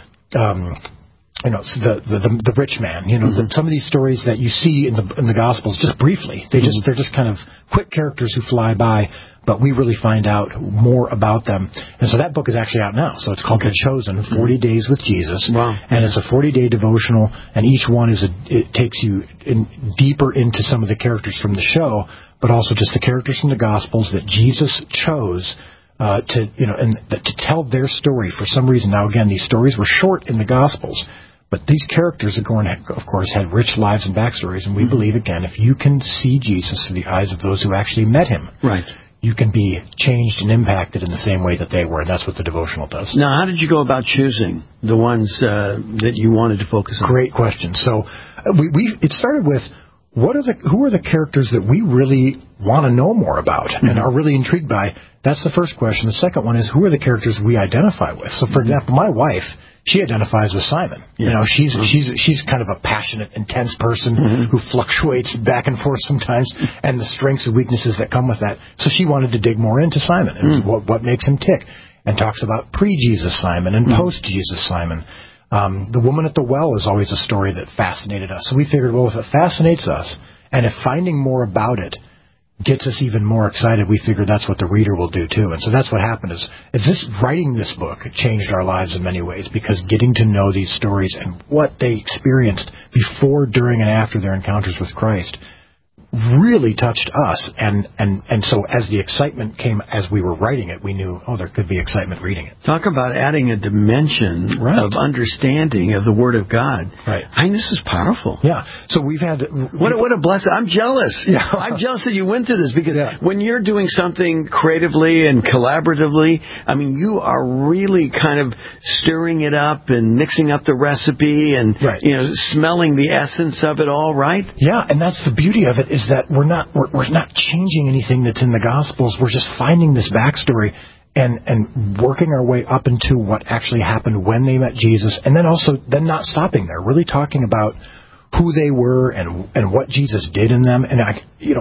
S23: rich man, some of these stories that you see in the Gospels just briefly, they're just kind of quick characters who fly by, but we really find out more about them. And so that book is actually out now. So it's called The Chosen, 40 Days with Jesus.
S10: Wow.
S23: And it's a 40-day devotional, and each one it takes you deeper into some of the characters from the show, but also just the characters from the Gospels that Jesus chose to tell their story for some reason. Now, again, these stories were short in the Gospels, but these characters, of course, had rich lives and backstories, and we believe, again, if you can see Jesus through the eyes of those who actually met him,
S10: right,
S23: you can be changed and impacted in the same way that they were, and that's what the devotional does.
S10: Now, how did you go about choosing the ones that you wanted to focus on?
S23: Great question. So it started with, who are the characters that we really want to know more about and are really intrigued by? That's the first question. The second one is, who are the characters we identify with? So, for example, my wife, she identifies with Simon.
S10: Yeah.
S23: She's kind of a passionate, intense person who fluctuates back and forth sometimes, and the strengths and weaknesses that come with that. So she wanted to dig more into Simon and what makes him tick, and talks about pre-Jesus Simon and post-Jesus Simon. The woman at the well is always a story that fascinated us. So we figured, well, if it fascinates us, and if finding more about it gets us even more excited, we figure that's what the reader will do too. And so that's what happened is writing this book changed our lives in many ways, because getting to know these stories and what they experienced before, during, and after their encounters with Christ really touched us. And so as the excitement came as we were writing it, we knew, there could be excitement reading it.
S10: Talk about adding a dimension of understanding of the Word of God.
S23: Right.
S10: This is powerful.
S23: Yeah. So we've had...
S10: What a blessing. I'm jealous.
S23: Yeah.
S10: I'm jealous that you went through this, because when you're doing something creatively and collaboratively, you are really kind of stirring it up and mixing up the recipe and, smelling the essence of it all, right?
S23: Yeah, and that's the beauty of it, is that we're not changing anything that's in the Gospels. We're just finding this backstory and working our way up into what actually happened when they met Jesus, and then not stopping there, really talking about who they were and what Jesus did in them. And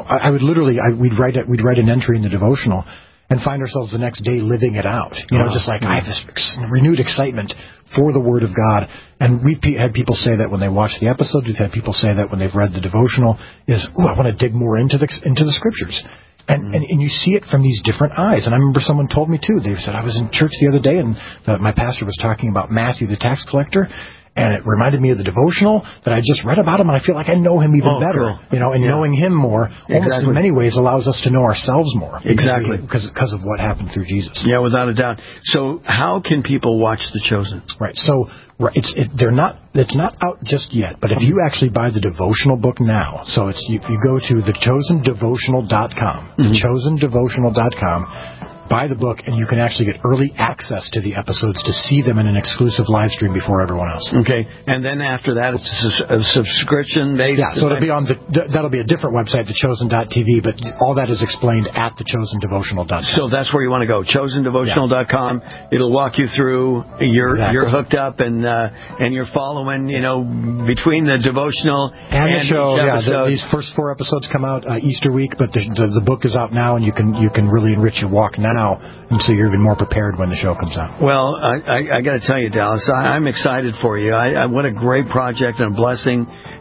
S23: we'd write an entry in the devotional and find ourselves the next day living it out. Just like I have this renewed excitement for the Word of God. And we've had people say that when they watch the episode. We've had people say that when they've read the devotional I want to dig more into the Scriptures. And you see it from these different eyes. And I remember someone told me too. They said, I was in church the other day and my pastor was talking about Matthew the tax collector. And it reminded me of the devotional that I just read about him, and I feel like I know him even better. Cool. Knowing him more, almost in many ways, allows us to know ourselves more.
S10: Exactly.
S23: Because of what happened through Jesus.
S10: Yeah, without a doubt. So how can people watch The Chosen?
S23: Right. So it's not out just yet, but if you actually buy the devotional book now, so if you go to thechoosendevotional.com, thechoosendevotional.com, buy the book, and you can actually get early access to the episodes to see them in an exclusive live stream before everyone else.
S10: Okay, and then after that, it's a subscription-based...
S23: Yeah, so that'll be a different website, thechosen.tv, but all that is explained at thechoosendevotional.com.
S10: So that's where you want to go, chosendevotional.com. Yeah. It'll walk you through. You're hooked up, and you're following, between the devotional and the show.
S23: These first 4 episodes come out Easter week, but the book is out now, and you can really enrich your walk now. And so you're even more prepared when the show comes out.
S10: Well, I got to tell you, Dallas, I'm excited for you. What a great project and a blessing, to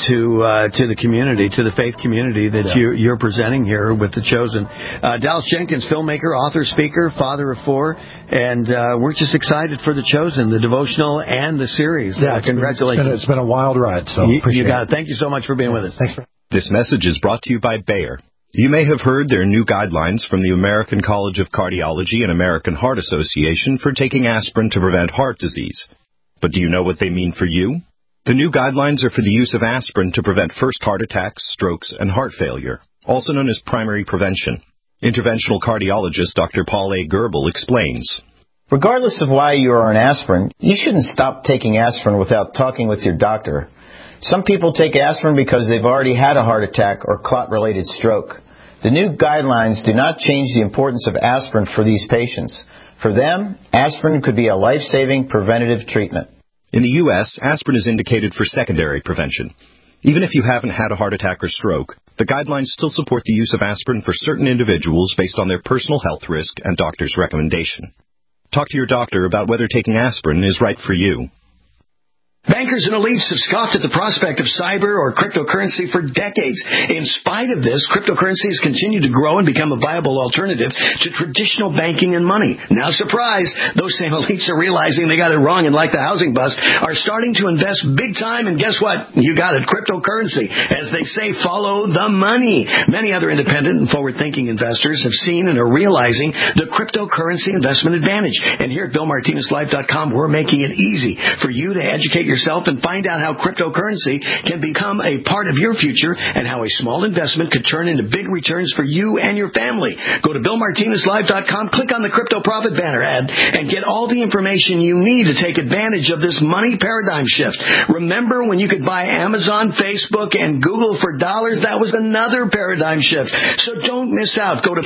S10: the community, to the faith community that you're presenting here with The Chosen. Dallas Jenkins, filmmaker, author, speaker, father of 4, and we're just excited for The Chosen, the devotional and the series.
S23: Yeah,
S10: congratulations.
S23: It's been a wild ride. So
S10: you got it. Thank you so much for being with us.
S23: Thanks.
S4: This message is brought to you by Bayer. You may have heard there are new guidelines from the American College of Cardiology and American Heart Association for taking aspirin to prevent heart disease. But do you know what they mean for you? The new guidelines are for the use of aspirin to prevent first heart attacks, strokes, and heart failure, also known as primary prevention. Interventional cardiologist Dr. Paul A. Goebel explains.
S6: Regardless of why you are on aspirin, you shouldn't stop taking aspirin without talking with your doctor. Some people take aspirin because they've already had a heart attack or clot-related stroke. The new guidelines do not change the importance of aspirin for these patients. For them, aspirin could be a life-saving preventative treatment.
S4: In the U.S., aspirin is indicated for secondary prevention. Even if you haven't had a heart attack or stroke, the guidelines still support the use of aspirin for certain individuals based on their personal health risk and doctor's recommendation. Talk to your doctor about whether taking aspirin is right for you.
S10: Bankers and elites have scoffed at the prospect of cyber or cryptocurrency for decades. In spite of this, cryptocurrencies continue to grow and become a viable alternative to traditional banking and money. Now, surprise, those same elites are realizing they got it wrong and, like the housing bust, are starting to invest big time. And guess what? You got it, cryptocurrency. As they say, follow the money. Many other independent and forward-thinking investors have seen and are realizing the cryptocurrency investment advantage. And here at BillMartinezLive.com, we're making it easy for you to educate yourself and find out how cryptocurrency can become a part of your future and how a small investment could turn into big returns for you and your family. Go to BillMartinezLive.com, click on the Crypto Profit banner ad, and get all the information you need to take advantage of this money paradigm shift. Remember when you could buy Amazon, Facebook, and Google for dollars? That was another paradigm shift. So don't miss out. Go to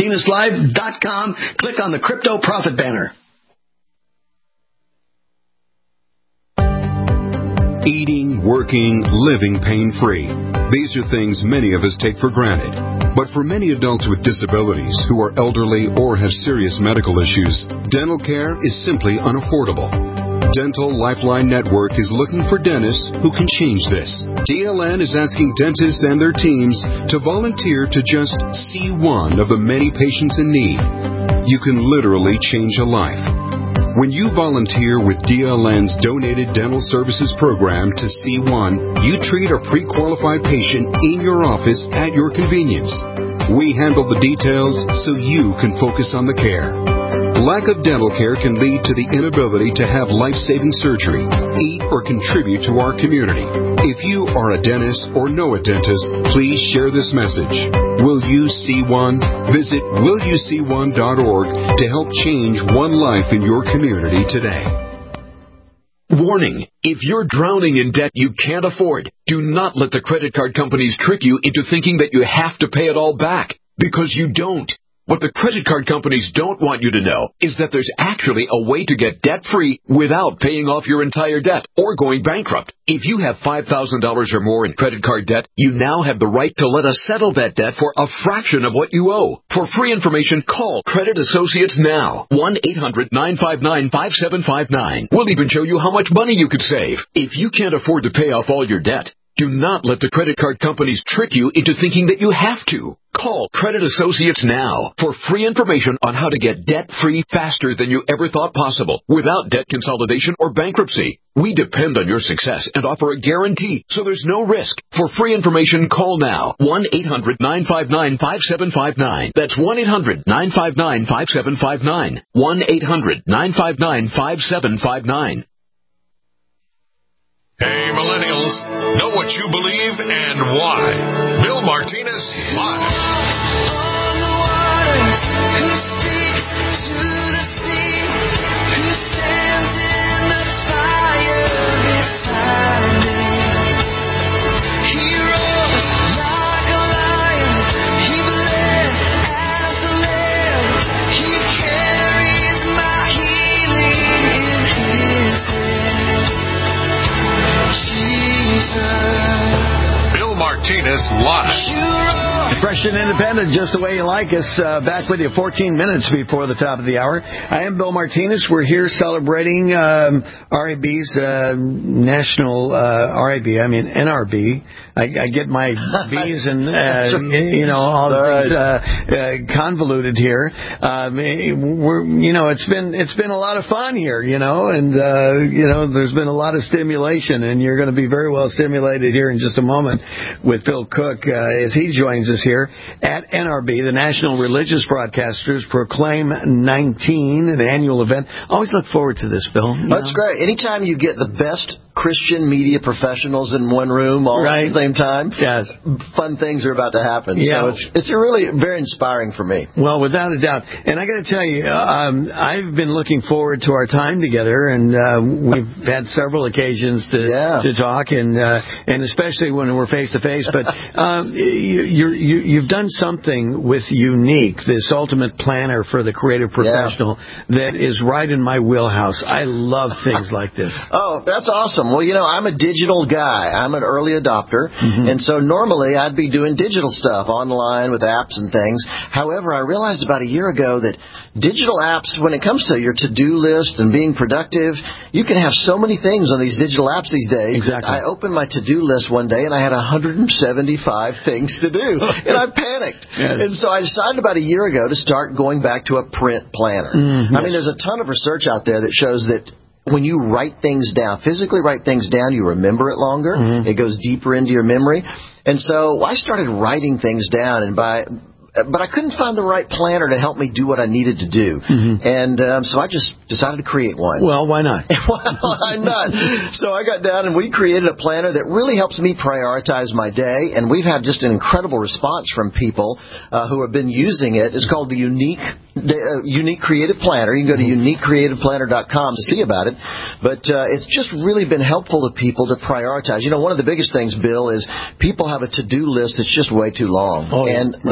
S10: BillMartinezLive.com, click on the Crypto Profit banner.
S7: Eating, working, living pain-free. These are things many of us take for granted. But for many adults with disabilities who are elderly or have serious medical issues, dental care is simply unaffordable. Dental Lifeline Network is looking for dentists who can change this. DLN is asking dentists and their teams to volunteer to just see one of the many patients in need. You can literally change a life. When you volunteer with DLN's Donated Dental Services Program to C1, you treat a pre-qualified patient in your office at your convenience. We handle the details so you can focus on the care. Lack of dental care can lead to the inability to have life-saving surgery, eat, or contribute to our community. If you are a dentist or know a dentist, please share this message. Will You See One? Visit willyouseeone.org to help change one life in your community today.
S5: Warning, if you're drowning in debt you can't afford, do not let the credit card companies trick you into thinking that you have to pay it all back, because you don't. What the credit card companies don't want you to know is that there's actually a way to get debt-free without paying off your entire debt or going bankrupt. If you have $5,000 or more in credit card debt, you now have the right to let us settle that debt for a fraction of what you owe. For free information, call Credit Associates now. 1-800-959-5759. We'll even show you how much money you could save. If you can't afford to pay off all your debt, do not let the credit card companies trick you into thinking that you have to. Call Credit Associates now for free information on how to get debt-free faster than you ever thought possible, without debt consolidation or bankruptcy. We depend on your success and offer a guarantee, so there's no risk. For free information, call now. 1-800-959-5759. That's 1-800-959-5759. 1-800-959-5759.
S1: Hey, millennials, know what you believe and why. Bill Martinez Live. Martinez Live.
S10: Fresh and independent, just the way you like us. Back with you 14 minutes before the top of the hour. I am Bill Martinez. We're here celebrating RAB's national NRB. I get my B's and all the things convoluted here. It's been a lot of fun here, and there's been a lot of stimulation, and you're going to be very well stimulated here in just a moment with Phil Cook as he joins us here at NRB, the National Religious Broadcasters Proclaim 19, an annual event. Always look forward to this, Phil.
S8: That's great. Anytime you get the best Christian media professionals in one room all at the same time,
S10: yes,
S8: fun things are about to happen.
S10: Yeah.
S8: So it's really very inspiring for me.
S10: Well, without a doubt. And I got to tell you, I've been looking forward to our time together, and we've had several occasions to talk, and especially when we're face to face. But you've done something with Unique, this ultimate planner for the creative professional, that is right in my wheelhouse. I love things like this.
S8: Oh, that's awesome. Well, I'm a digital guy. I'm an early adopter, and so normally I'd be doing digital stuff online with apps and things. However, I realized about a year ago that digital apps, when it comes to your to-do list and being productive, you can have so many things on these digital apps these days.
S10: Exactly.
S8: I opened my to-do list one day, and I had 175 things to do, and I panicked.
S10: Yes.
S8: And so I decided about a year ago to start going back to a print planner. I mean, there's a ton of research out there that shows that when you write things down, physically write things down, you remember it longer. It goes deeper into your memory. And so I started writing things down, but I couldn't find the right planner to help me do what I needed to do. And so I just decided to create one.
S10: Well, why not?
S8: Why not? So I got down and we created a planner that really helps me prioritize my day. And we've had just an incredible response from people who have been using it. It's called the Unique Creative Planner. You can go to uniquecreativeplanner.com to see about it. But it's just really been helpful to people to prioritize. One of the biggest things, Bill, is people have a to-do list that's just way too long. The planner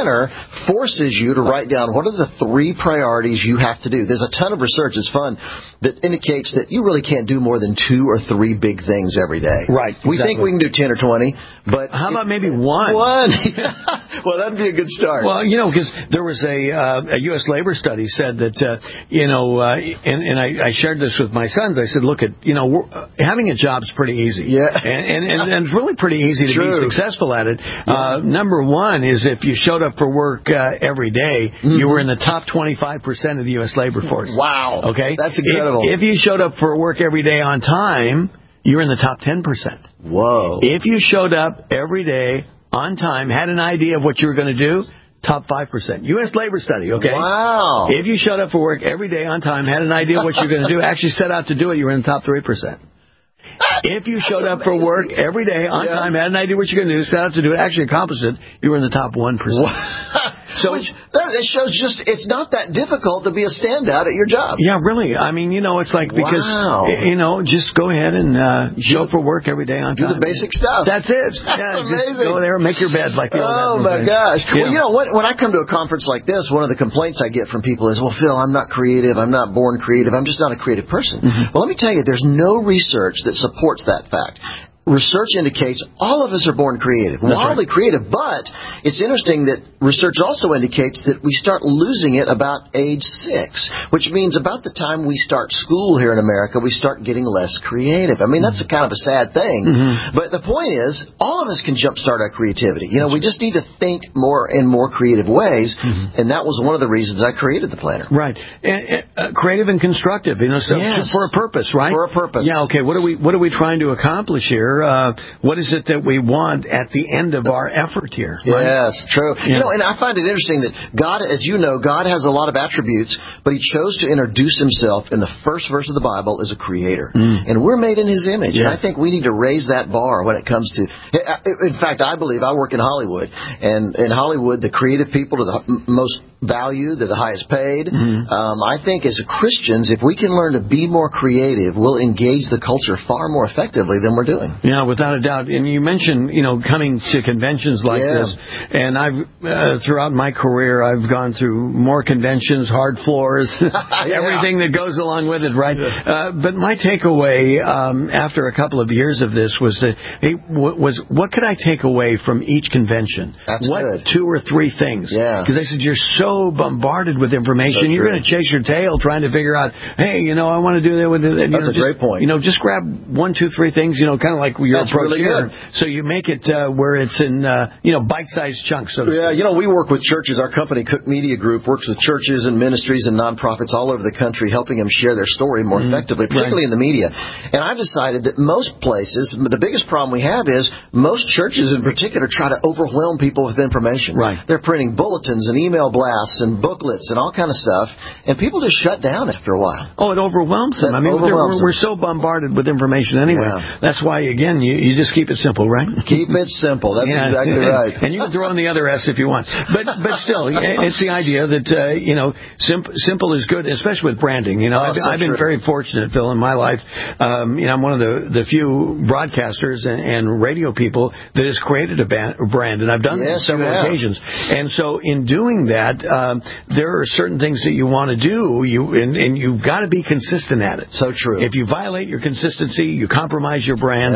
S8: planner forces you to write down what are the 3 priorities you have to do. There's a ton of research, it's fun, that indicates that you really can't do more than 2 or 3 big things every day.
S10: Right.
S8: We think we can do 10 or 20, but...
S10: How about maybe one?
S8: One. Well, that'd be a good start.
S10: Well, because there was a U.S. labor study said that, and I shared this with my sons. I said, look, having a job's pretty easy.
S8: Yeah.
S10: And it's really pretty easy to
S8: True.
S10: be successful at it. Number one is if you showed up for work every day, you were in the top 25% of the U.S. labor force.
S8: Wow.
S10: Okay?
S8: That's incredible.
S10: If you showed up for work every day on time, you're in the top 10%.
S8: Whoa.
S10: If you showed up every day on time, had an idea of what you were going to do, top 5%. U.S. labor study, okay?
S8: Wow.
S10: If you showed up for work every day on time, had an idea of what you were going to do, actually set out to do it, you were in the top 3%. If you showed up for work every day on time, had an idea what you're going to do, set out to do it, actually accomplished it, you were in the top 1%.
S8: So it shows just it's not that difficult to be a standout at your job.
S10: Yeah, really. I mean, it's like because just go ahead and show up for work every day on time.
S8: Do the basic stuff.
S10: That's it.
S8: That's amazing.
S10: Just go there, make your bed like the old
S8: Oh my gosh. Well, when I come to a conference like this, one of the complaints I get from people is, "Well, Phil, I'm not creative. I'm not born creative. I'm just not a creative person." Well, let me tell you, there's no research that supports that fact. Research indicates all of us are born creative, wildly creative, but it's interesting that research also indicates that we start losing it about age 6, which means about the time we start school here in America, we start getting less creative. I mean, that's a kind of a sad thing, but the point is, all of us can jumpstart our creativity. We just need to think more in more creative ways, and that was one of the reasons I created the planner.
S10: Right. Creative and constructive, for a purpose, right?
S8: For a purpose.
S10: Yeah, okay, what are we trying to accomplish here? What is it that we want at the end of our effort here? Right?
S8: Yes, true.
S10: Yeah.
S8: And I find it interesting that God, as you know, God has a lot of attributes, but He chose to introduce Himself in the first verse of the Bible as a creator. And we're made in His image. And I think we need to raise that bar when it comes to... In fact, I believe I work in Hollywood. And in Hollywood, the creative people are the most valued, they're the highest paid. I think as Christians, if we can learn to be more creative, we'll engage the culture far more effectively than we're doing.
S10: Yeah, without a doubt. And you mentioned, coming to conventions like this. And I've, throughout my career, I've gone through more conventions, hard floors, everything that goes along with it, right? But my takeaway after a couple of years of this was what could I take away from each convention?
S8: That's good.
S10: 2 or 3 things. Yeah. Because I said, you're so bombarded with information, you're going to chase your tail trying to figure out, hey, I want to do that.
S8: That's a great point.
S10: Just grab 1, 2, 3 things, kind of like your approach
S8: really
S10: here.
S8: good.
S10: So you make it where it's in, bite-sized chunks. So
S8: we work with churches. Our company, Cook Media Group, works with churches and ministries and nonprofits all over the country, helping them share their story more effectively, particularly in the media. And I've decided that most places, the biggest problem we have is most churches in particular try to overwhelm people with information.
S10: Right.
S8: They're printing bulletins and email blasts and booklets and all kind of stuff, and people just shut down after a while.
S10: Oh, it overwhelms them. We're so bombarded with information anyway. That's why, again, you just keep it simple, right?
S8: Keep it simple. That's exactly right.
S10: And you can throw in the other S if you want. But still, it's the idea that, simple is good, especially with branding. I've been very fortunate, Phil, in my life. I'm one of the few broadcasters and radio people that has created a brand, and I've done that on several occasions. And so in doing that, there are certain things that you want to do, and you've got to be consistent at it.
S8: So true.
S10: If you violate your consistency, you compromise your brand,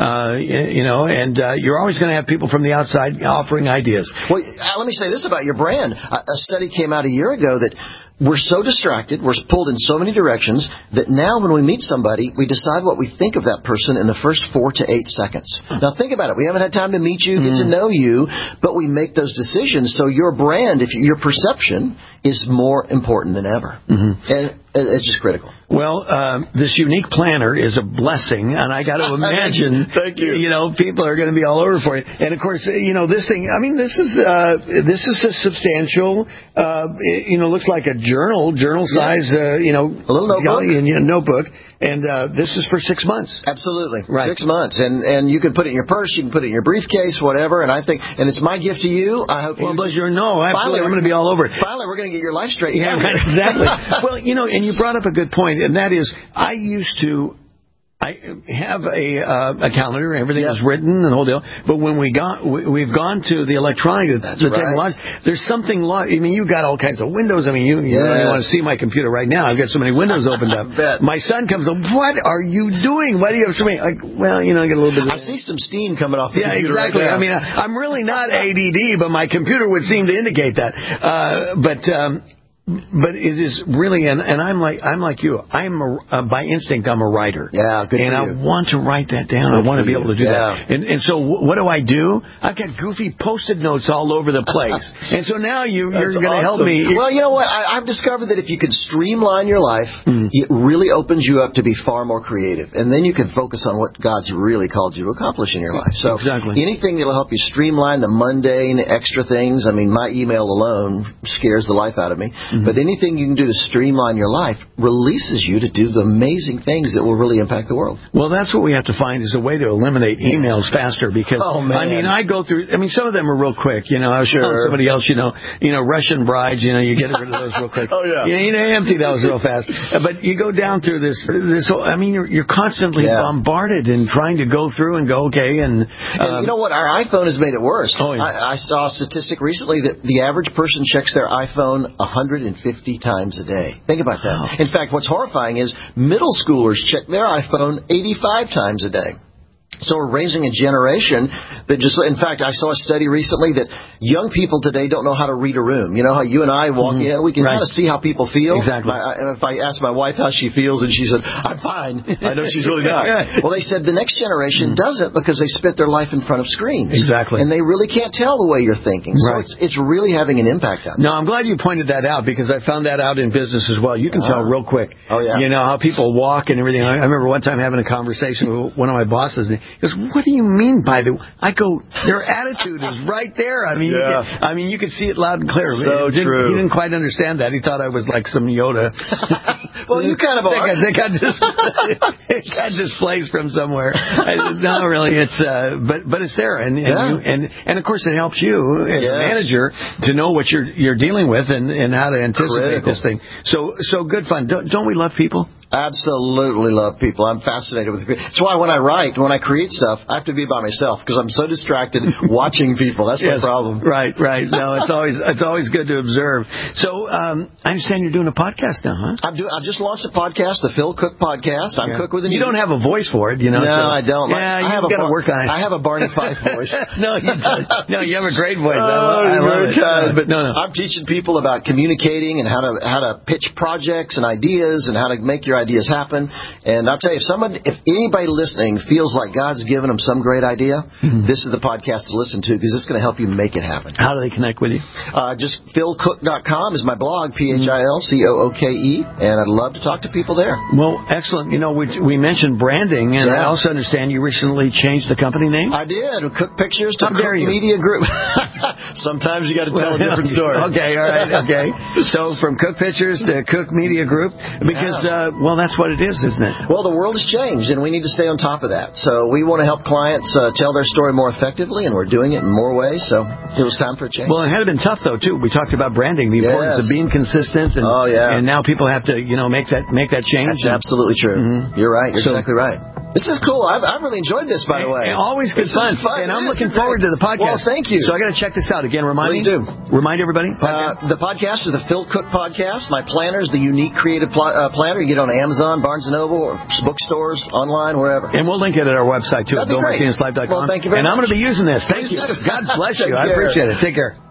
S10: and you're always going to have people from the outside offering ideas.
S8: Well, let me say this about your brand. A study came out a year ago that we're so distracted, we're pulled in so many directions, that now when we meet somebody, we decide what we think of that person in the first 4 to 8 seconds. Now think about it. We haven't had time to meet you, get to know you, but we make those decisions. So your brand, your perception, is more important than ever. And it's just critical.
S10: Well, this unique planner is a blessing, and I got to imagine,
S8: Thank you.
S10: People are going to be all over for it. And of course, this thing. I mean, this is a substantial. Looks like a journal size. A
S8: little
S10: notebook. And this is for 6 months.
S8: Absolutely,
S10: right.
S8: 6 months, and you can put it in your purse, you can put it in your briefcase, whatever. And I think, and it's my gift to you. I hope.
S10: Well, bless you. No, absolutely, I'm going to be all over it.
S8: Finally, we're going to get your life straight.
S10: Yeah, right, exactly. Well, and you brought up a good point, and that is, I used to I have a calendar. Everything is written and the whole deal. But when we've gone to the electronic, technology, there's something. I mean, you've got all kinds of windows. I mean, you don't even want to see my computer right now. I've got so many windows opened up. My son comes up. What are you doing? Why do you have so many? Like, well, I get a little bit.
S8: I see some steam coming off the computer.
S10: Exactly.
S8: Right now.
S10: I mean, I'm really not ADD, but my computer would seem to indicate that. But it is really, and I'm like you. I'm by instinct, I'm a writer.
S8: Yeah, good.
S10: And
S8: for
S10: I
S8: you.
S10: want to write that down. I want to be able to do that. And so what do? I've got goofy Post-it notes all over the place. And so now you're going to help me.
S8: Well, you know what? I've discovered that if you could streamline your life, it really opens you up to be far more creative, and then you can focus on what God's really called you to accomplish in your life. So anything that'll help you streamline the mundane, extra things. I mean, my email alone scares the life out of me. But anything you can do to streamline your life releases you to do the amazing things that will really impact the world.
S10: Well, that's what we have to find is a way to eliminate emails faster because, I mean, I go through, some of them are real quick. I was telling somebody else, Russian brides, you get rid of those real quick. Empty those real fast. But you go down through this whole, you're constantly bombarded and trying to go through and go, okay. And
S8: you know what? Our iPhone has made it worse. I saw a statistic recently that the average person checks their iPhone 150 times a day. Think about that. In fact, what's horrifying is middle schoolers check their iPhone 85 times a day. So we're raising a generation that in fact, I saw a study recently that young people today don't know how to read a room. You know how you and I walk in, we can kind of see how people feel.
S10: Exactly.
S8: If I asked my wife how she feels and she said, I'm fine, I know she's really not. Well, they said the next generation doesn't because they spent their life in front of screens.
S10: Exactly.
S8: And they really can't tell the way you're thinking. So it's really having an impact on them.
S10: No, I'm glad you pointed that out because I found that out in business as well. You can tell real quick.
S8: Oh, yeah.
S10: How people walk and everything. I remember one time having a conversation with one of my bosses. And he goes, what do you mean by the... I go, their attitude is right there. You could see it loud and clear.
S8: So true.
S10: He didn't quite understand that. He thought I was like some Yoda.
S8: Well, you kind of are.
S10: They got displaced from somewhere. No, really, it's... But it's there. And of course, it helps you as a manager to know what you're dealing with and how to anticipate this thing. So good fun. Don't we love people?
S8: Absolutely love people. I'm fascinated with people. That's why when I create stuff, I have to be by myself because I'm so distracted watching people. That's my problem.
S10: Right. No, it's always good to observe. So I understand you're doing a podcast now, huh?
S8: I've just launched a podcast, the Phil Cook Podcast. I'm Cook with an E.
S10: You don't have a voice for it,
S8: No, I don't.
S10: You've got to work on it.
S8: I have a Barney Fife voice.
S10: No, you don't. No, you have a great voice.
S8: I love it.
S10: But no.
S8: I'm teaching people about communicating and how to pitch projects and ideas and how to make your ideas happen. And I'll tell you, if anybody listening feels like God's given them some great idea, this is the podcast to listen to because it's going to help you make it happen.
S10: How do they connect with you?
S8: Just philcook.com is my blog, PhilCooke, and I'd love to talk to people there.
S10: Well, excellent. We mentioned branding, and I also understand you recently changed the company name?
S8: I did. Cook Pictures to Cook Media Group. Sometimes you got to tell a different story.
S10: Okay, all right, okay. So from Cook Pictures to Cook Media Group, because, that's what it is, isn't it?
S8: Well, the world has changed, and we need to stay on top of that. So we want to help clients tell their story more effectively, and we're doing it in more ways. So it was time for a change.
S10: Well, it had been tough, though, too. We talked about branding, the importance of being consistent. And, and now people have to, make that change.
S8: That's absolutely true. You're right. You're exactly right. This is cool. I've really enjoyed this, by the way.
S10: Always good fun. And I'm looking forward to the podcast.
S8: Well, thank you.
S10: So I got to check this out. Again, remind everybody.
S8: The podcast is the Phil Cook Podcast. My planner is the Unique Creative Planner. You get it on Amazon, Barnes & Noble, or bookstores, online, wherever.
S10: And we'll link it at our website, too, at BillMartinezLive.com.
S8: Well, thank you very much.
S10: And I'm going to be using this. Thank you. God bless you. I appreciate it. Take care.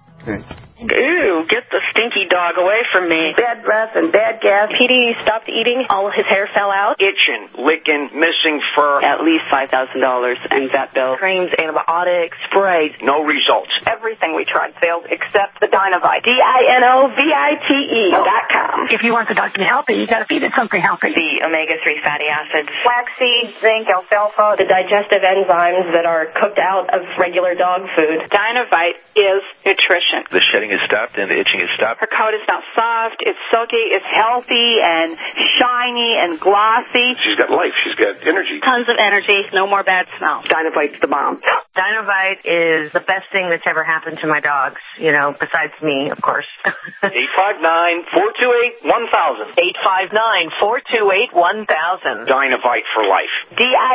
S9: Ew, get the stinky dog away from me. Bad breath and bad gas.
S15: Petey stopped eating. All his hair fell out.
S9: Itching, licking, missing fur.
S15: At least $5,000 in vet bill.
S9: Creams, antibiotics, sprays. No results.
S15: Everything we tried failed except the Dinovite. DINOVITE.com.
S9: If you want the dog to be healthy, you got to feed it something healthy.
S15: The omega-3 fatty acids. Flaxseed, zinc, alfalfa. The digestive enzymes that are cooked out of regular dog food.
S9: Dinovite is nutrition.
S12: The shedding bruising has stopped and the itching has stopped.
S13: Her coat is now soft, it's silky, it's healthy and shiny and glossy.
S12: She's got life. She's got energy.
S13: Tons of energy, no more bad smell.
S14: Dinovite's the bomb. Dinovite is the best thing that's ever happened to my dogs, you know, besides me, of course.
S24: 859-428-1000.
S14: 859-428-1000.
S24: Dinovite for life.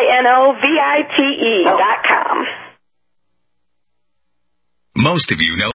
S13: DINOVITE.com.
S25: Most of you know